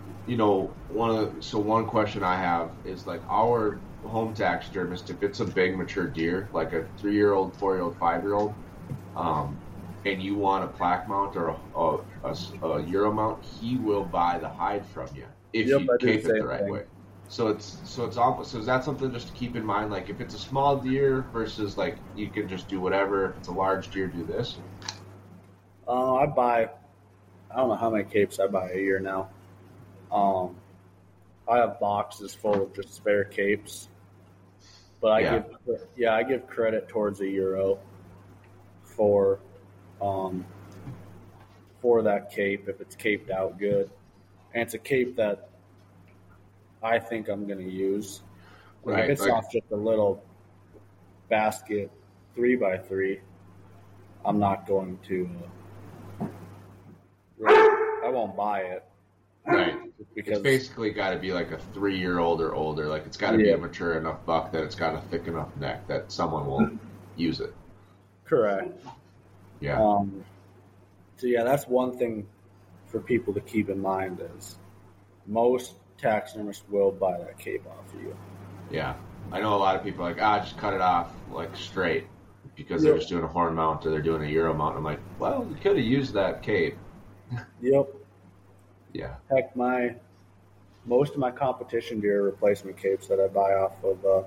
question I have is, like, our home taxidermist, if it's a big mature deer, like a 3-year-old, 4-year-old, 5-year-old, and you want a plaque mount or a Euro mount, he will buy the hide from you if you cape it the right way. So is that something just to keep in mind? Like, if it's a small deer versus, like, you can just do whatever. If it's a large deer, do this. I don't know how many capes I buy a year now. I have boxes full of just spare capes, but I give credit towards a Euro for that cape if it's caped out good, and it's a cape that I think I'm going to use. If it's off just a little basket 3x3, I'm not going to. I won't buy it. Right. Because it's basically got to be like a 3-year-old or older. Like it's got to be a mature enough buck that it's got a thick enough neck that someone will use it. Correct. Yeah. So yeah, that's one thing for people to keep in mind is most taxidermists will buy that cape off of you. Yeah. I know a lot of people are like, just cut it off like straight because they're just doing a horn mount or they're doing a Euro mount. I'm like, well, you could have used that cape. Yep. Yeah. Heck, most of my competition deer are replacement capes that I buy off of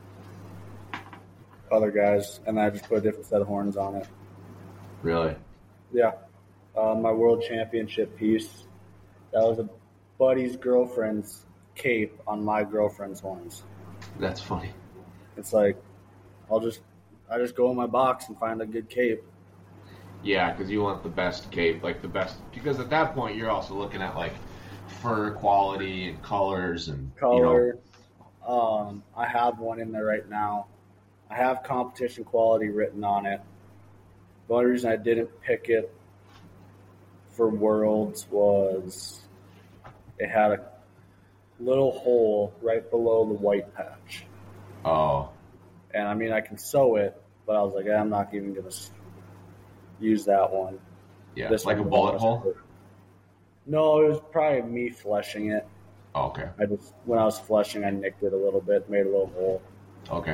other guys, and I just put a different set of horns on it. Really? Yeah. My world championship piece, that was a buddy's girlfriend's cape on my girlfriend's horns. That's funny. It's like, I just go in my box and find a good cape. Yeah, because you want the best cape, like the best, because at that point you're also looking at like fur quality and colors and color. I have one in there right now. I have competition quality written on it. The only reason I didn't pick it for Worlds was it had a little hole right below the white patch. Oh. And I mean, I can sew it, but I was like, I'm not even going to use that one. Yeah, this like a bullet hole? No, it was probably me fleshing it. Oh, okay. When I was fleshing, I nicked it a little bit, made a little hole. Okay.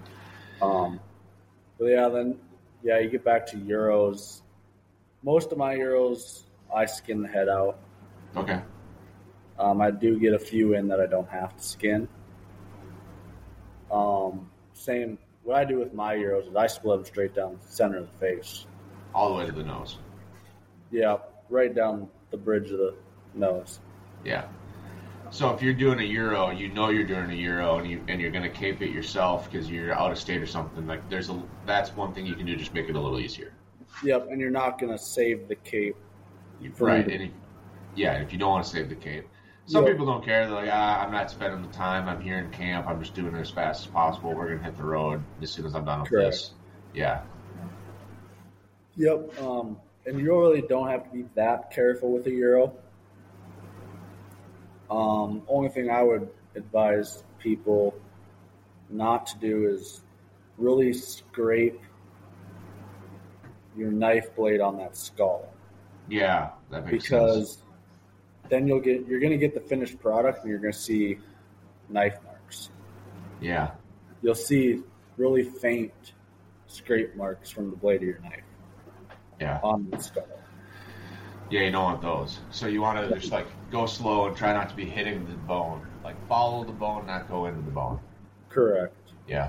But yeah, you get back to Euros. Most of my Euros, I skin the head out. Okay. I do get a few in that I don't have to skin. Same, what I do with my Euros is I split them straight down the center of the face. All the way to the nose. Yeah, right down the bridge of the nose. Yeah. So if you're doing a Euro, you know you're doing a Euro, and you're going to cape it yourself because you're out of state or something. Like that's one thing you can do. Just make it a little easier. Yep, and you're not going to save the cape. Right. If you don't want to save the cape, some people don't care. They're like, I'm not spending the time. I'm here in camp. I'm just doing it as fast as possible. We're going to hit the road as soon as I'm done with this. Yeah. Yep. And you really don't have to be that careful with a Euro. Only thing I would advise people not to do is really scrape your knife blade on that skull. Yeah, that makes sense. Because then you're going to get the finished product and you're going to see knife marks. Yeah. You'll see really faint scrape marks from the blade of your knife. Yeah. On the skull. Yeah, you don't want those. So you want to just like go slow and try not to be hitting the bone. Like follow the bone, not go into the bone. Correct. Yeah.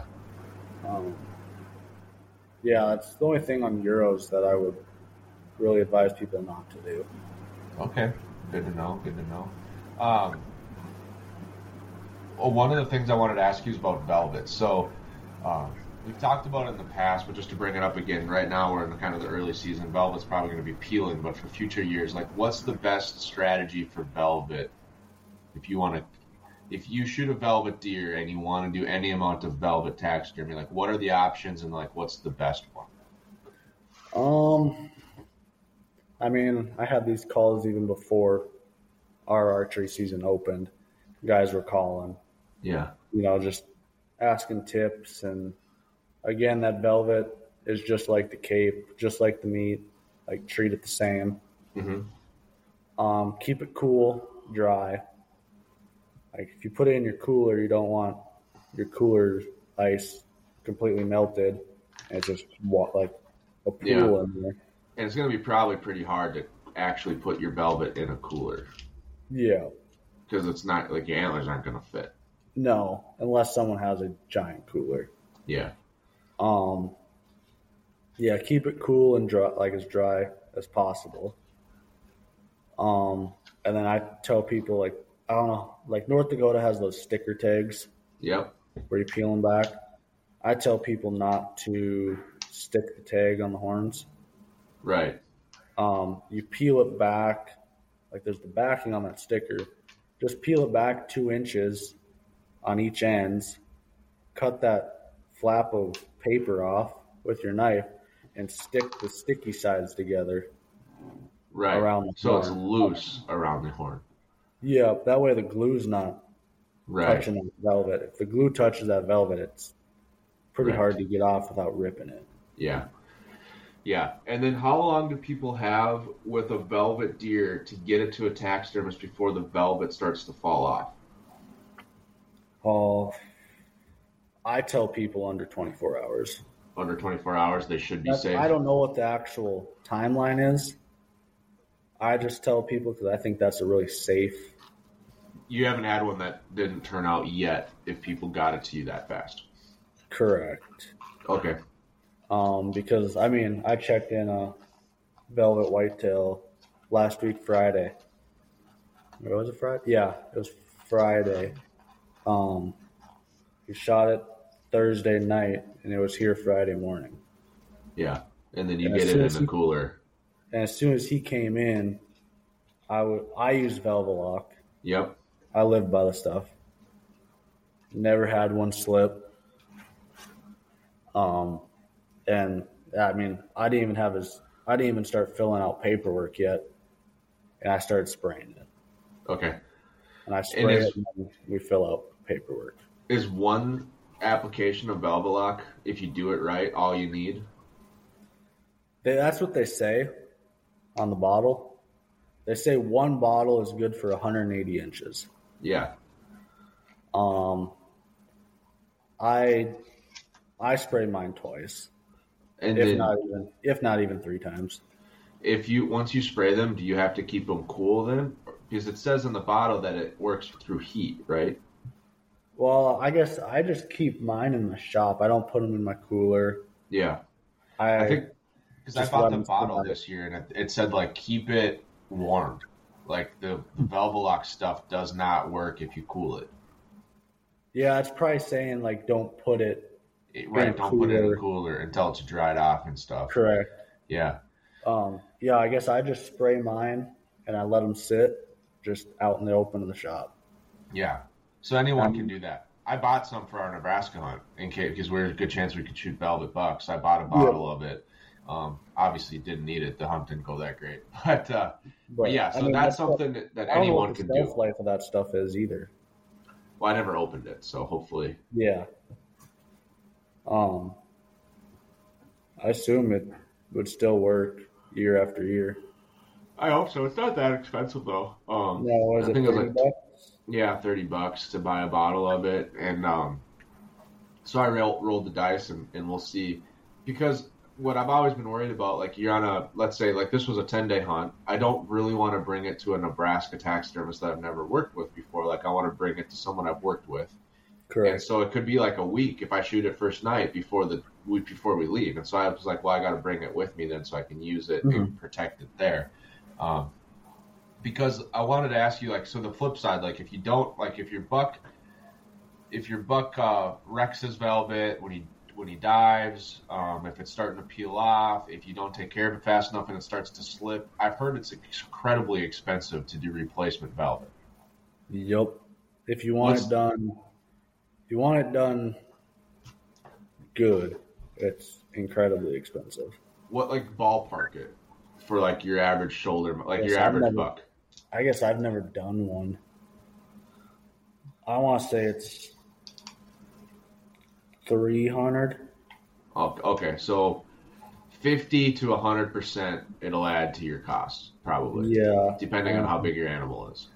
Yeah, that's the only thing on Euros that I would really advise people not to do. Okay. Good to know. Good to know. One of the things I wanted to ask you is about velvet. So we've talked about it in the past, but just to bring it up again, right now we're in the kind of the early season. Velvet's probably going to be peeling, but for future years, like what's the best strategy for velvet? If you shoot a velvet deer and you want to do any amount of velvet taxidermy, like what are the options and like what's the best one? I mean, I had these calls even before our archery season opened. Guys were calling. Yeah. Just asking tips. And again, that velvet is just like the cape, just like the meat, like treat it the same. Mm-hmm. Keep it cool, dry. Like if you put it in your cooler, you don't want your cooler ice completely melted and just like a pool in there. And it's going to be probably pretty hard to actually put your velvet in a cooler. Yeah. Because it's not, like your antlers aren't going to fit. No, unless someone has a giant cooler. Yeah. Yeah, keep it cool and dry, like as dry as possible. And then I tell people, like, I don't know, like North Dakota has those sticker tags. Yep. Where you peel them back. I tell people not to stick the tag on the horns. Right. You peel it back, like there's the backing on that sticker. Just peel it back 2 inches on each ends, cut that flap of paper off with your knife, and stick the sticky sides together right around the so horn. it's loose around the horn. Yeah, that way the glue's not touching that velvet. If the glue touches that velvet, it's pretty hard to get off without ripping it. Yeah. Yeah. And then how long do people have with a velvet deer to get it to a taxidermist before the velvet starts to fall off? Oh, I tell people under 24 hours. Under 24 hours, they should be safe? I don't know what the actual timeline is. I just tell people because I think that's a really safe. You haven't had one that didn't turn out yet if people got it to you that fast? Correct. Okay. Because, I mean, I checked in a velvet whitetail last week Friday. Or was it Friday? Yeah, it was Friday. He shot it Thursday night, and it was here Friday morning. Yeah, and then you get it in the cooler. And as soon as he came in, I used Velvelock. Yep. I live by the stuff. Never had one slip. And I mean, I didn't even start filling out paperwork yet, and I started spraying it. Okay. And I spray it, and then we fill out paperwork. Is one application of Velvelock, if you do it right, all you need? That's what they say on the bottle. They say one bottle is good for 180 inches. Yeah. I spray mine twice, and if not even 3 times. Once you spray them, do you have to keep them cool then? Because it says in the bottle that it works through heat, right? Well, I guess I just keep mine in the shop. I don't put them in my cooler. Yeah. I think because I bought the bottle this year, and it said, like, keep it warm. Like, the Velvelock stuff does not work if you cool it. Yeah, it's probably saying, like, don't put it don't put it in the cooler until it's dried off and stuff. Correct. Yeah. Yeah, I guess I just spray mine, and I let them sit just out in the open in the shop. Yeah. So anyone can do that. I bought some for our Nebraska hunt because there's a good chance we could shoot velvet bucks. I bought a bottle of it. Obviously didn't need it. The hunt didn't go that great. But yeah, so I mean, that's something that anyone can do. I don't know what the life of that stuff is either. Well, I never opened it, so hopefully. Yeah. I assume it would still work year after year. I hope so. It's not that expensive though. No, is it $30? Yeah, $30 to buy a bottle of it, and so I rolled the dice, and we'll see. Because what I've always been worried about, like you're on let's say like this was a 10-day hunt. I don't really want to bring it to a Nebraska taxidermist that I've never worked with before. Like I want to bring it to someone I've worked with. Correct. And so it could be like a week if I shoot it first night before we leave. And so I was like, well, I got to bring it with me then so I can use it and protect it there. Because I wanted to ask you, like, so the flip side, like if you don't, like if your buck wrecks his velvet when he dives, if it's starting to peel off, if you don't take care of it fast enough and it starts to slip, I've heard it's incredibly expensive to do replacement velvet. Yep. If you want it done good, it's incredibly expensive. What, like, ballpark it for, like, your average shoulder, like your average buck? I guess I've never done one. I want to say it's $300. Oh, okay, so 50 to 100% it'll add to your cost, probably. Yeah. Depending on how big your animal is.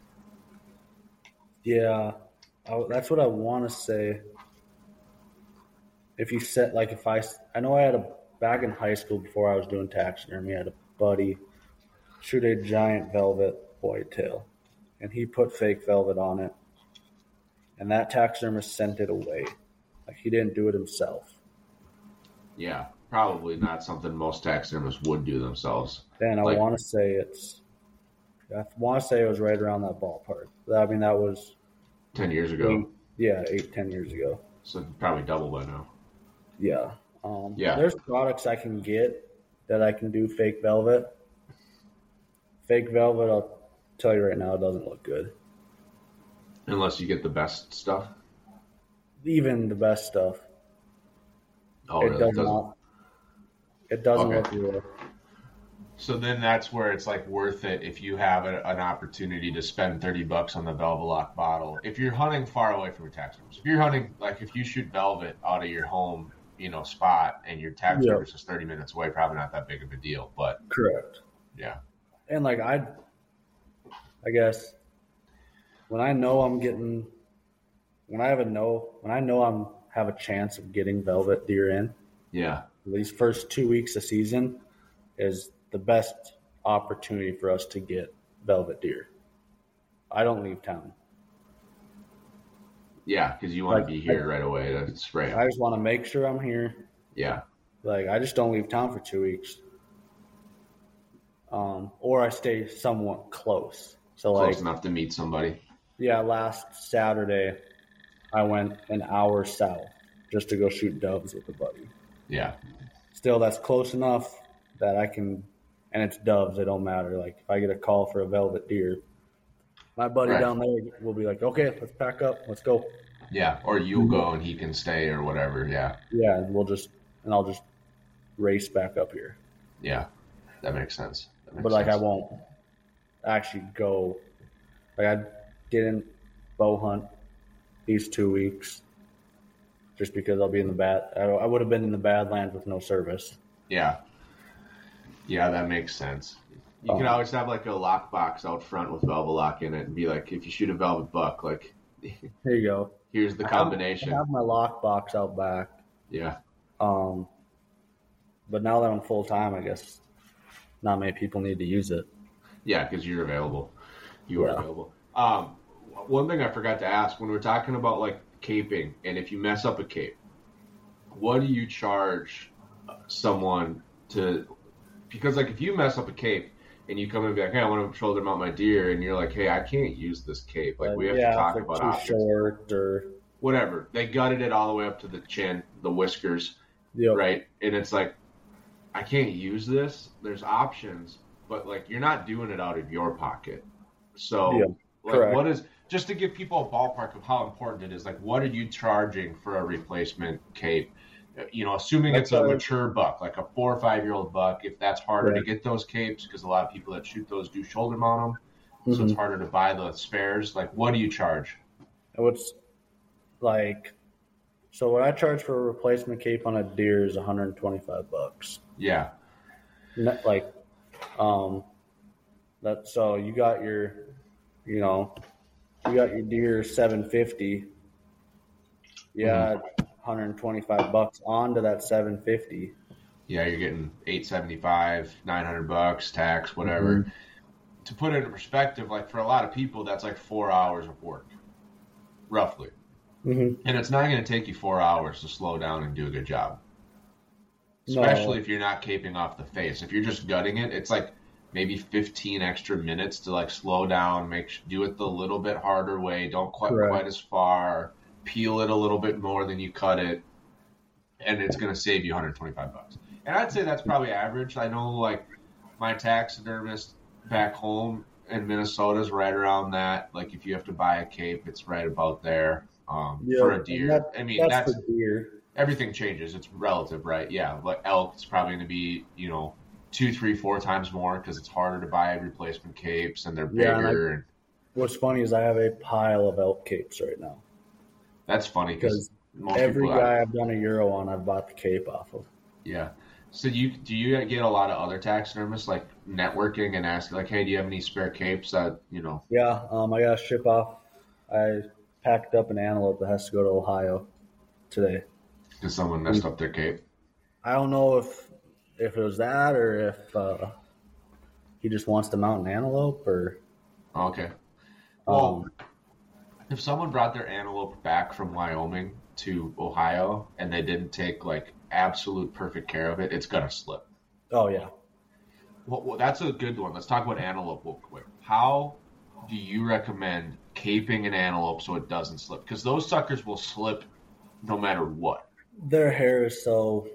Yeah. That's what I want to say. If you set, like, I know I had back in high school before I was doing taxidermy, I had a buddy shoot a giant velvet whitetail, and he put fake velvet on it, and that taxidermist sent it away. Like, he didn't do it himself. Yeah, probably not something most taxidermists would do themselves. And I want to say it was right around that ballpark. I mean, that was 10 years ago. 10 years ago. So probably double by now. Yeah. There's products I can get that I can do fake velvet. Fake velvet, I'll tell you right now, it doesn't look good. Unless you get the best stuff? Even the best stuff. Oh, really? It doesn't look real. So then that's where it's like worth it if you have an opportunity to spend $30 on the Velvet bottle. If you're hunting far away from your taxidermist, if you're hunting, like if you shoot velvet out of your home, spot and your taxidermist is 30 minutes away, probably not that big of a deal. But correct. Yeah. And like I guess when I know I'm have a chance of getting velvet deer in. Yeah. These first 2 weeks of season is the best opportunity for us to get velvet deer. I don't leave town. Yeah, because you want to be here right away to spray them. I just want to make sure I'm here. Yeah. Like, I just don't leave town for 2 weeks. Or I stay somewhat close. So close enough to meet somebody. Yeah, last Saturday, I went an hour south just to go shoot doves with a buddy. Yeah. Still, that's close enough that I can, and it's doves, it don't matter. Like, if I get a call for a velvet deer, my buddy down there will be like, okay, let's pack up, let's go. Yeah, or you'll go and he can stay or whatever, yeah. Yeah, and I'll just race back up here. Yeah, that makes sense. I won't actually go, like I didn't bow hunt these 2 weeks just because I'll be in I would have been in the Badlands with no service. Yeah. Yeah, that makes sense. You can always have like a lockbox out front with velvet lock in it and be like, if you shoot a velvet buck, like, here you go. Here's the combination. I have my lockbox out back. Yeah. But now that I'm full time, I guess not many people need to use it. Yeah, because you're available. You are available. One thing I forgot to ask when we're talking about like caping, and if you mess up a cape, what do you charge someone to? Because like if you mess up a cape and you come in and be like, hey, I want to shoulder mount my deer, and you're like, hey, I can't use this cape. Like we have to talk about options. Short or whatever. They gutted it all the way up to the chin, the whiskers, right? And it's like, I can't use this. There's options, but like you're not doing it out of your pocket. So like what is, just to give people a ballpark of how important it is, like what are you charging for a replacement cape? Assuming it's a mature buck, like a 4 or 5 year old buck, if that's harder to get those capes, because a lot of people that shoot those do shoulder mount them, so it's harder to buy the spares. Like, what do you charge? What's like, so what I charge for a replacement cape on a deer is $125. Yeah. Like, so you got your, deer $750. Yeah. $125 onto that $750. Yeah, you're getting $875, $900, tax, whatever. To put it in perspective, like for a lot of people, that's like 4 hours of work, roughly. And it's not going to take you 4 hours to slow down and do a good job, especially if you're not caping off the face. If you're just gutting it, it's like maybe 15 extra minutes to like slow down, do it the little bit harder way, don't quite as far. Peel it a little bit more than you cut it, and it's going to save you $125. And I'd say that's probably average. I know, like, my taxidermist back home in Minnesota is right around that. Like, if you have to buy a cape, it's right about there for a deer. That's for deer. Everything changes. It's relative, right? Yeah, like elk, it's probably going to be, 2, 3, 4 times more because it's harder to buy replacement capes, and they're bigger. And what's funny is I have a pile of elk capes right now. That's funny because every guy I've done a Euro on, I've bought the cape off of. Yeah. So do you get a lot of other taxidermists like networking and asking like, hey, do you have any spare capes that Yeah, I got to ship off. I packed up an antelope that has to go to Ohio today. Because someone messed up their cape. I don't know if it was that or if he just wants to mount an antelope or. Okay. Well. If someone brought their antelope back from Wyoming to Ohio and they didn't take like absolute perfect care of it, it's gonna slip. Oh yeah. Well, that's a good one. Let's talk about antelope real quick. How do you recommend caping an antelope so it doesn't slip? Because those suckers will slip no matter what. Their hair is so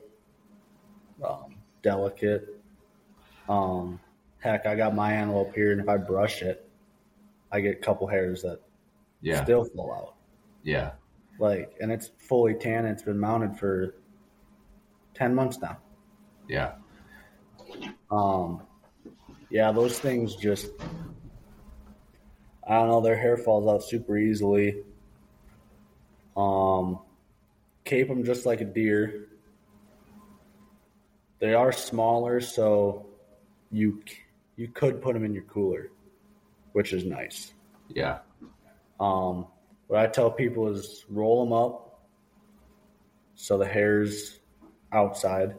delicate. Heck, I got my antelope here, and if I brush it, I get a couple hairs that still fall out. Yeah. Like, and it's fully tan. It's been mounted for 10 months now. Yeah. Yeah, those things just, I don't know, their hair falls out super easily. Cape them just like a deer. They are smaller, so you could put them in your cooler, which is nice. Yeah. What I tell people is roll them up so the hair's outside.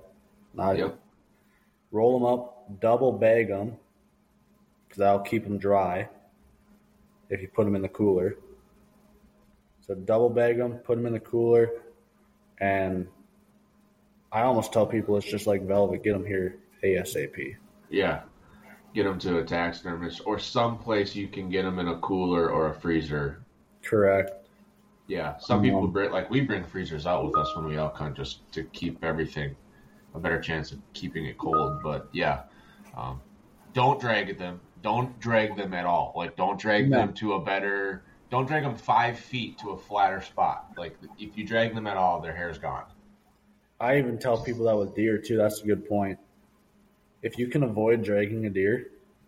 Roll them up, double bag them, because that'll keep them dry if you put them in the cooler. So double bag them, put them in the cooler, and I almost tell people it's just like velvet. Get them here ASAP. Yeah. Get them to a taxidermist or someplace you can get them in a cooler or a freezer. Correct. Yeah. Some people we bring freezers out with us when we elk hunt just to keep everything a better chance of keeping it cold. But yeah, don't drag them. Don't drag them at all. Like, don't drag them to don't drag them 5 feet to a flatter spot. Like, if you drag them at all, their hair's gone. I even tell people that with deer too. That's a good point. If you can avoid dragging a deer,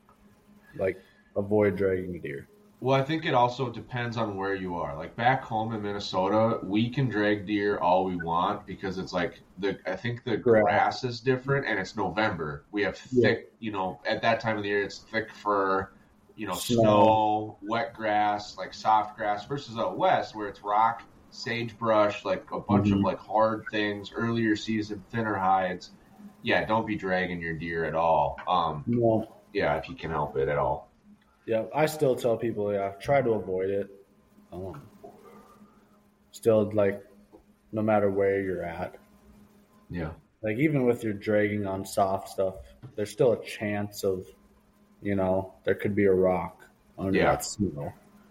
avoid dragging a deer. Well, I think it also depends on where you are. Like back home in Minnesota, we can drag deer all we want because it's like I think the grass is different and it's November. We have thick, at that time of the year, it's thick fur, snow, wet grass, like soft grass versus out west where it's rock, sagebrush, like a bunch of like hard things, earlier season, thinner hides. Yeah, don't be dragging your deer at all. Yeah, if you can help it at all. Yeah, I still tell people, try to avoid it. Still, no matter where you're at. Yeah. Like, even with your dragging on soft stuff, there's still a chance of, there could be a rock under that snow.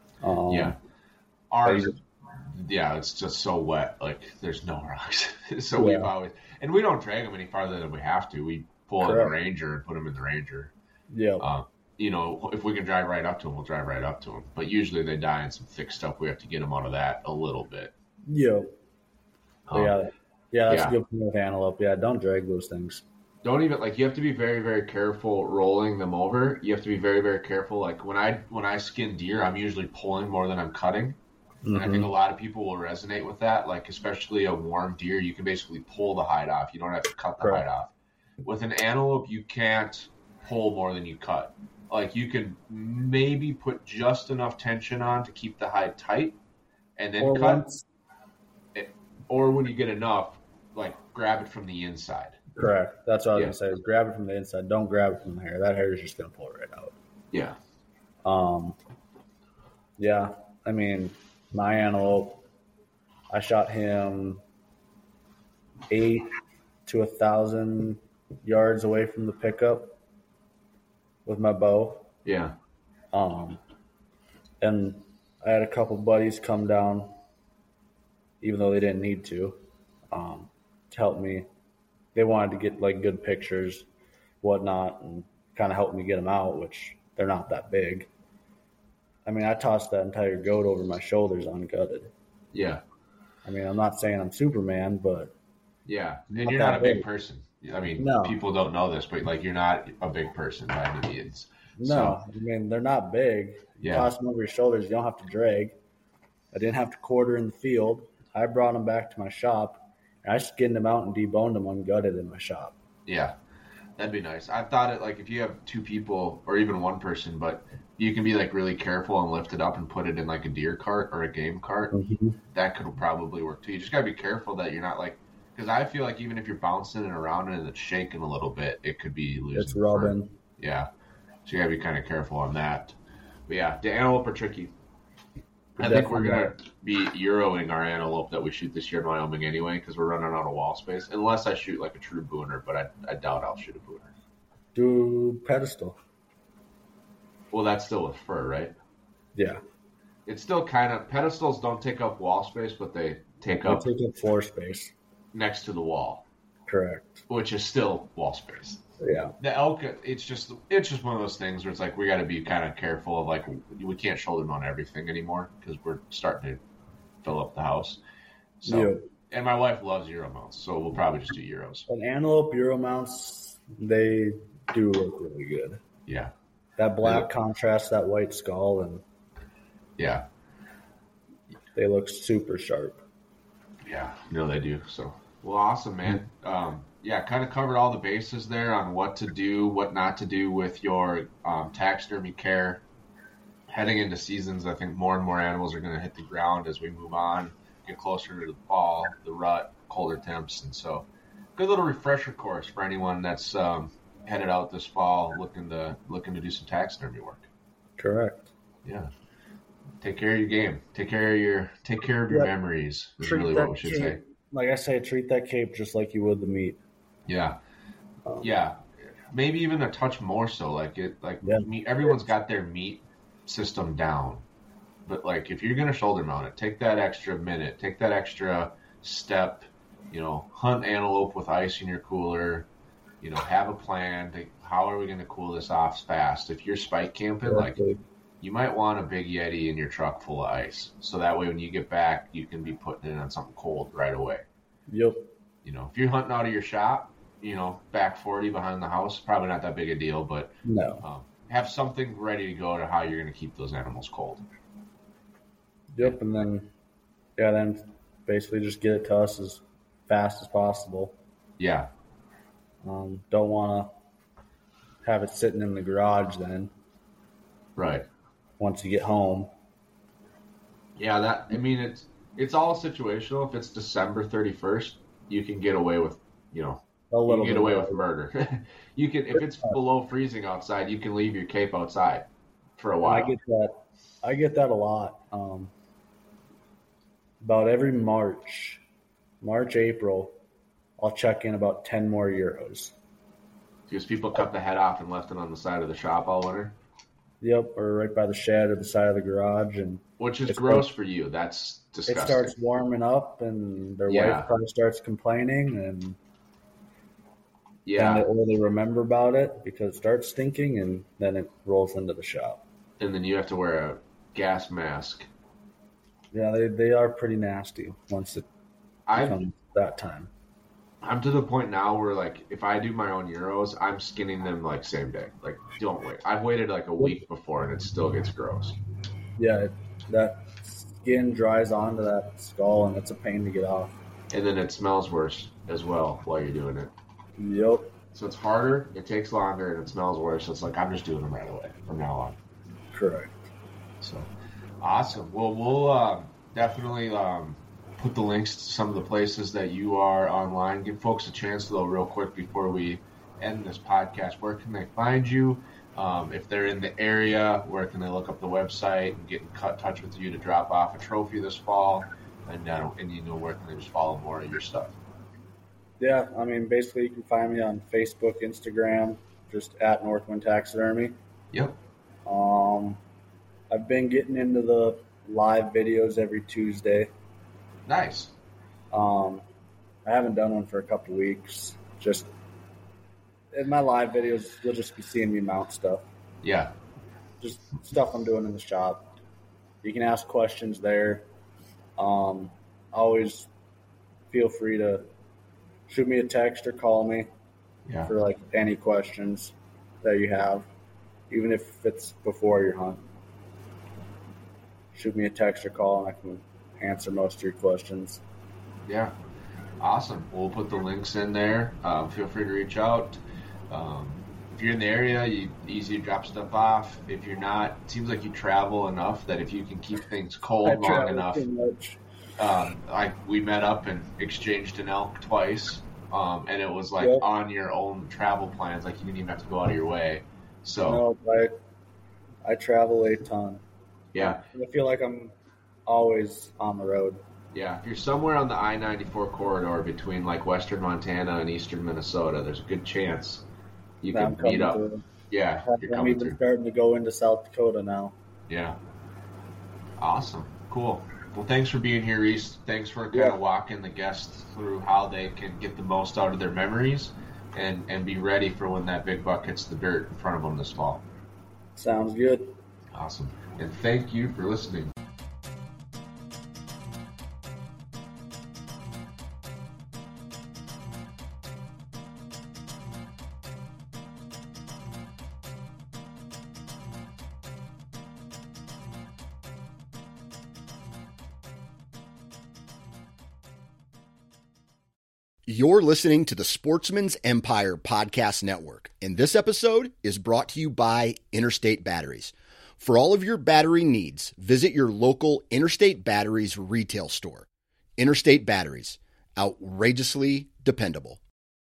Ours, it's just so wet. Like, there's no rocks. So we've always, and we don't drag them any farther than we have to. We pull in the Ranger and put them in the Ranger. Yeah. If we can drive right up to them, we'll drive right up to them. But usually they die in some thick stuff. We have to get them out of that a little bit. Yeah. That's a good point with antelope. Yeah, don't drag those things. Don't even, you have to be very, very careful rolling them over. You have to be very, very careful. Like, when I skin deer, I'm usually pulling more than I'm cutting. And I think a lot of people will resonate with that. Like, especially a warm deer, you can basically pull the hide off. You don't have to cut the hide off. With an antelope, you can't pull more than you cut. Like, you can maybe put just enough tension on to keep the hide tight and then cut. Or when you get enough, grab it from the inside. Correct. That's what I was going to say. Is grab it from the inside. Don't grab it from the hair. That hair is just going to pull it right out. Yeah. Yeah. I mean, my antelope, I shot him 8 to 1,000 yards away from the pickup with my bow. Yeah. And I had a couple buddies come down, even though they didn't need to help me. They wanted to get good pictures, whatnot, and kind of help me get them out, which they're not that big. I mean, I tossed that entire goat over my shoulders ungutted. Yeah. I mean, I'm not saying I'm Superman, but yeah, and you're not a big person. I mean, people don't know this, but you're not a big person by any means. No, I mean, they're not big. You toss them over your shoulders, you don't have to drag. I didn't have to quarter in the field. I brought them back to my shop, and I skinned them out and deboned them ungutted in my shop. Yeah, that'd be nice. I thought if you have 2 people or even 1 person, but you can be really careful and lift it up and put it in a deer cart or a game cart. That could probably work too. You just gotta be careful that you're not because I feel like even if you're bouncing it around and it's shaking a little bit, it could be losing. It's rubbing. Yeah. So you got to be kind of careful on that. But yeah, the antelope are tricky. I think we're going to be Euroing our antelope that we shoot this year in Wyoming anyway because we're running out of wall space. Unless I shoot a true booner, but I doubt I'll shoot a booner. Do pedestal. Well, that's still with fur, right? Yeah. It's still kind of, pedestals don't take up wall space, but they take up floor space. Next to the wall. Correct. Which is still wall space. Yeah. The elk, it's just one of those things where it's we got to be kind of careful of we can't shoulder mount everything anymore because we're starting to fill up the house. So, and my wife loves Euro mounts, so we'll probably just do Euros. An antelope Euro mounts, they do look really good. Yeah. That black contrasts that white skull, and yeah, they look super sharp. Yeah, no, they do. So, well, awesome, man. Yeah, kind of covered all the bases there on what to do, what not to do with your taxidermy care. Heading into seasons, I think more and more animals are going to hit the ground as we move on, get closer to the fall, the rut, colder temps, and so good little refresher course for anyone that's headed out this fall looking to do some taxidermy work. Correct. Yeah. Take care of your game. Take care of your memories. Is really what we should say. Like I say, treat that cape just like you would the meat. Yeah. Yeah. Maybe even a touch more so. Everyone's got their meat system down. But like if you're gonna shoulder mount it, take that extra minute, take that extra step, hunt antelope with ice in your cooler, have a plan. How are we gonna cool this off fast? If you're spike camping, you might want a big Yeti in your truck full of ice. So that way when you get back, you can be putting it on something cold right away. Yep. If you're hunting out of your shop, back 40 behind the house, probably not that big a deal, but no. Have something ready to go to how you're going to keep those animals cold. Yep, and then basically just get it to us as fast as possible. Yeah. Don't want to have it sitting in the garage then. Right. Once you get home. Yeah, it's all situational. If it's December 31st, you can get away with, with murder. You can, if it's below freezing outside, you can leave your cape outside for a while. I get that a lot. About every March, April, I'll check in about 10 more euros. Because people cut the head off and left it on the side of the shop all winter? Yep, or right by the shed or the side of the garage. Which is gross for you. That's disgusting. It starts warming up, and their wife probably starts complaining, and or they remember about it because it starts stinking, and then it rolls into the shop. And then you have to wear a gas mask. Yeah, they are pretty nasty once it comes that time. I'm to the point now where, if I do my own euros, I'm skinning them, same day. Don't wait. I've waited, a week before, and it still gets gross. Yeah, that skin dries onto that skull, and it's a pain to get off. And then it smells worse as well while you're doing it. Yep. So it's harder, it takes longer, and it smells worse. So it's I'm just doing them right away from now on. Correct. So, awesome. Well, we'll definitely put the links to some of the places that you are online. Give folks a chance, though, real quick before we end this podcast. Where can they find you? If they're in the area, where can they look up the website and get in touch with you to drop off a trophy this fall? And where can they just follow more of your stuff? Yeah, basically you can find me on Facebook, Instagram, just at Northwind Taxidermy. Yep. I've been getting into the live videos every Tuesday. Nice. I haven't done one for a couple weeks. Just in my live videos, you'll just be seeing me mount stuff. Yeah. Just stuff I'm doing in the shop. You can ask questions there. Always feel free to shoot me a text or call me for any questions that you have, even if it's before your hunt. Shoot me a text or call, and I can answer most of your questions. Yeah. Awesome. We'll put the links in there. Feel free to reach out. If you're in the area, easy to drop stuff off. If you're not, it seems like you travel enough that if you can keep things cold long enough. We met up and exchanged an elk twice, and it was on your own travel plans. You didn't even have to go out of your way. So no, I travel a ton. Yeah. I feel like I'm always on the road. Yeah, if you're somewhere on the I-94 corridor between Western Montana and Eastern Minnesota, there's a good chance you can meet up. Yeah, I'm even starting to go into South Dakota now. Yeah. Awesome. Cool. Well, thanks for being here, Reese. Thanks for kind of walking the guests through how they can get the most out of their memories and be ready for when that big buck hits the dirt in front of them this fall. Sounds good. Awesome. And thank you for listening. You're listening to the Sportsman's Empire Podcast Network, and this episode is brought to you by Interstate Batteries. For all of your battery needs, visit your local Interstate Batteries retail store. Interstate Batteries, outrageously dependable.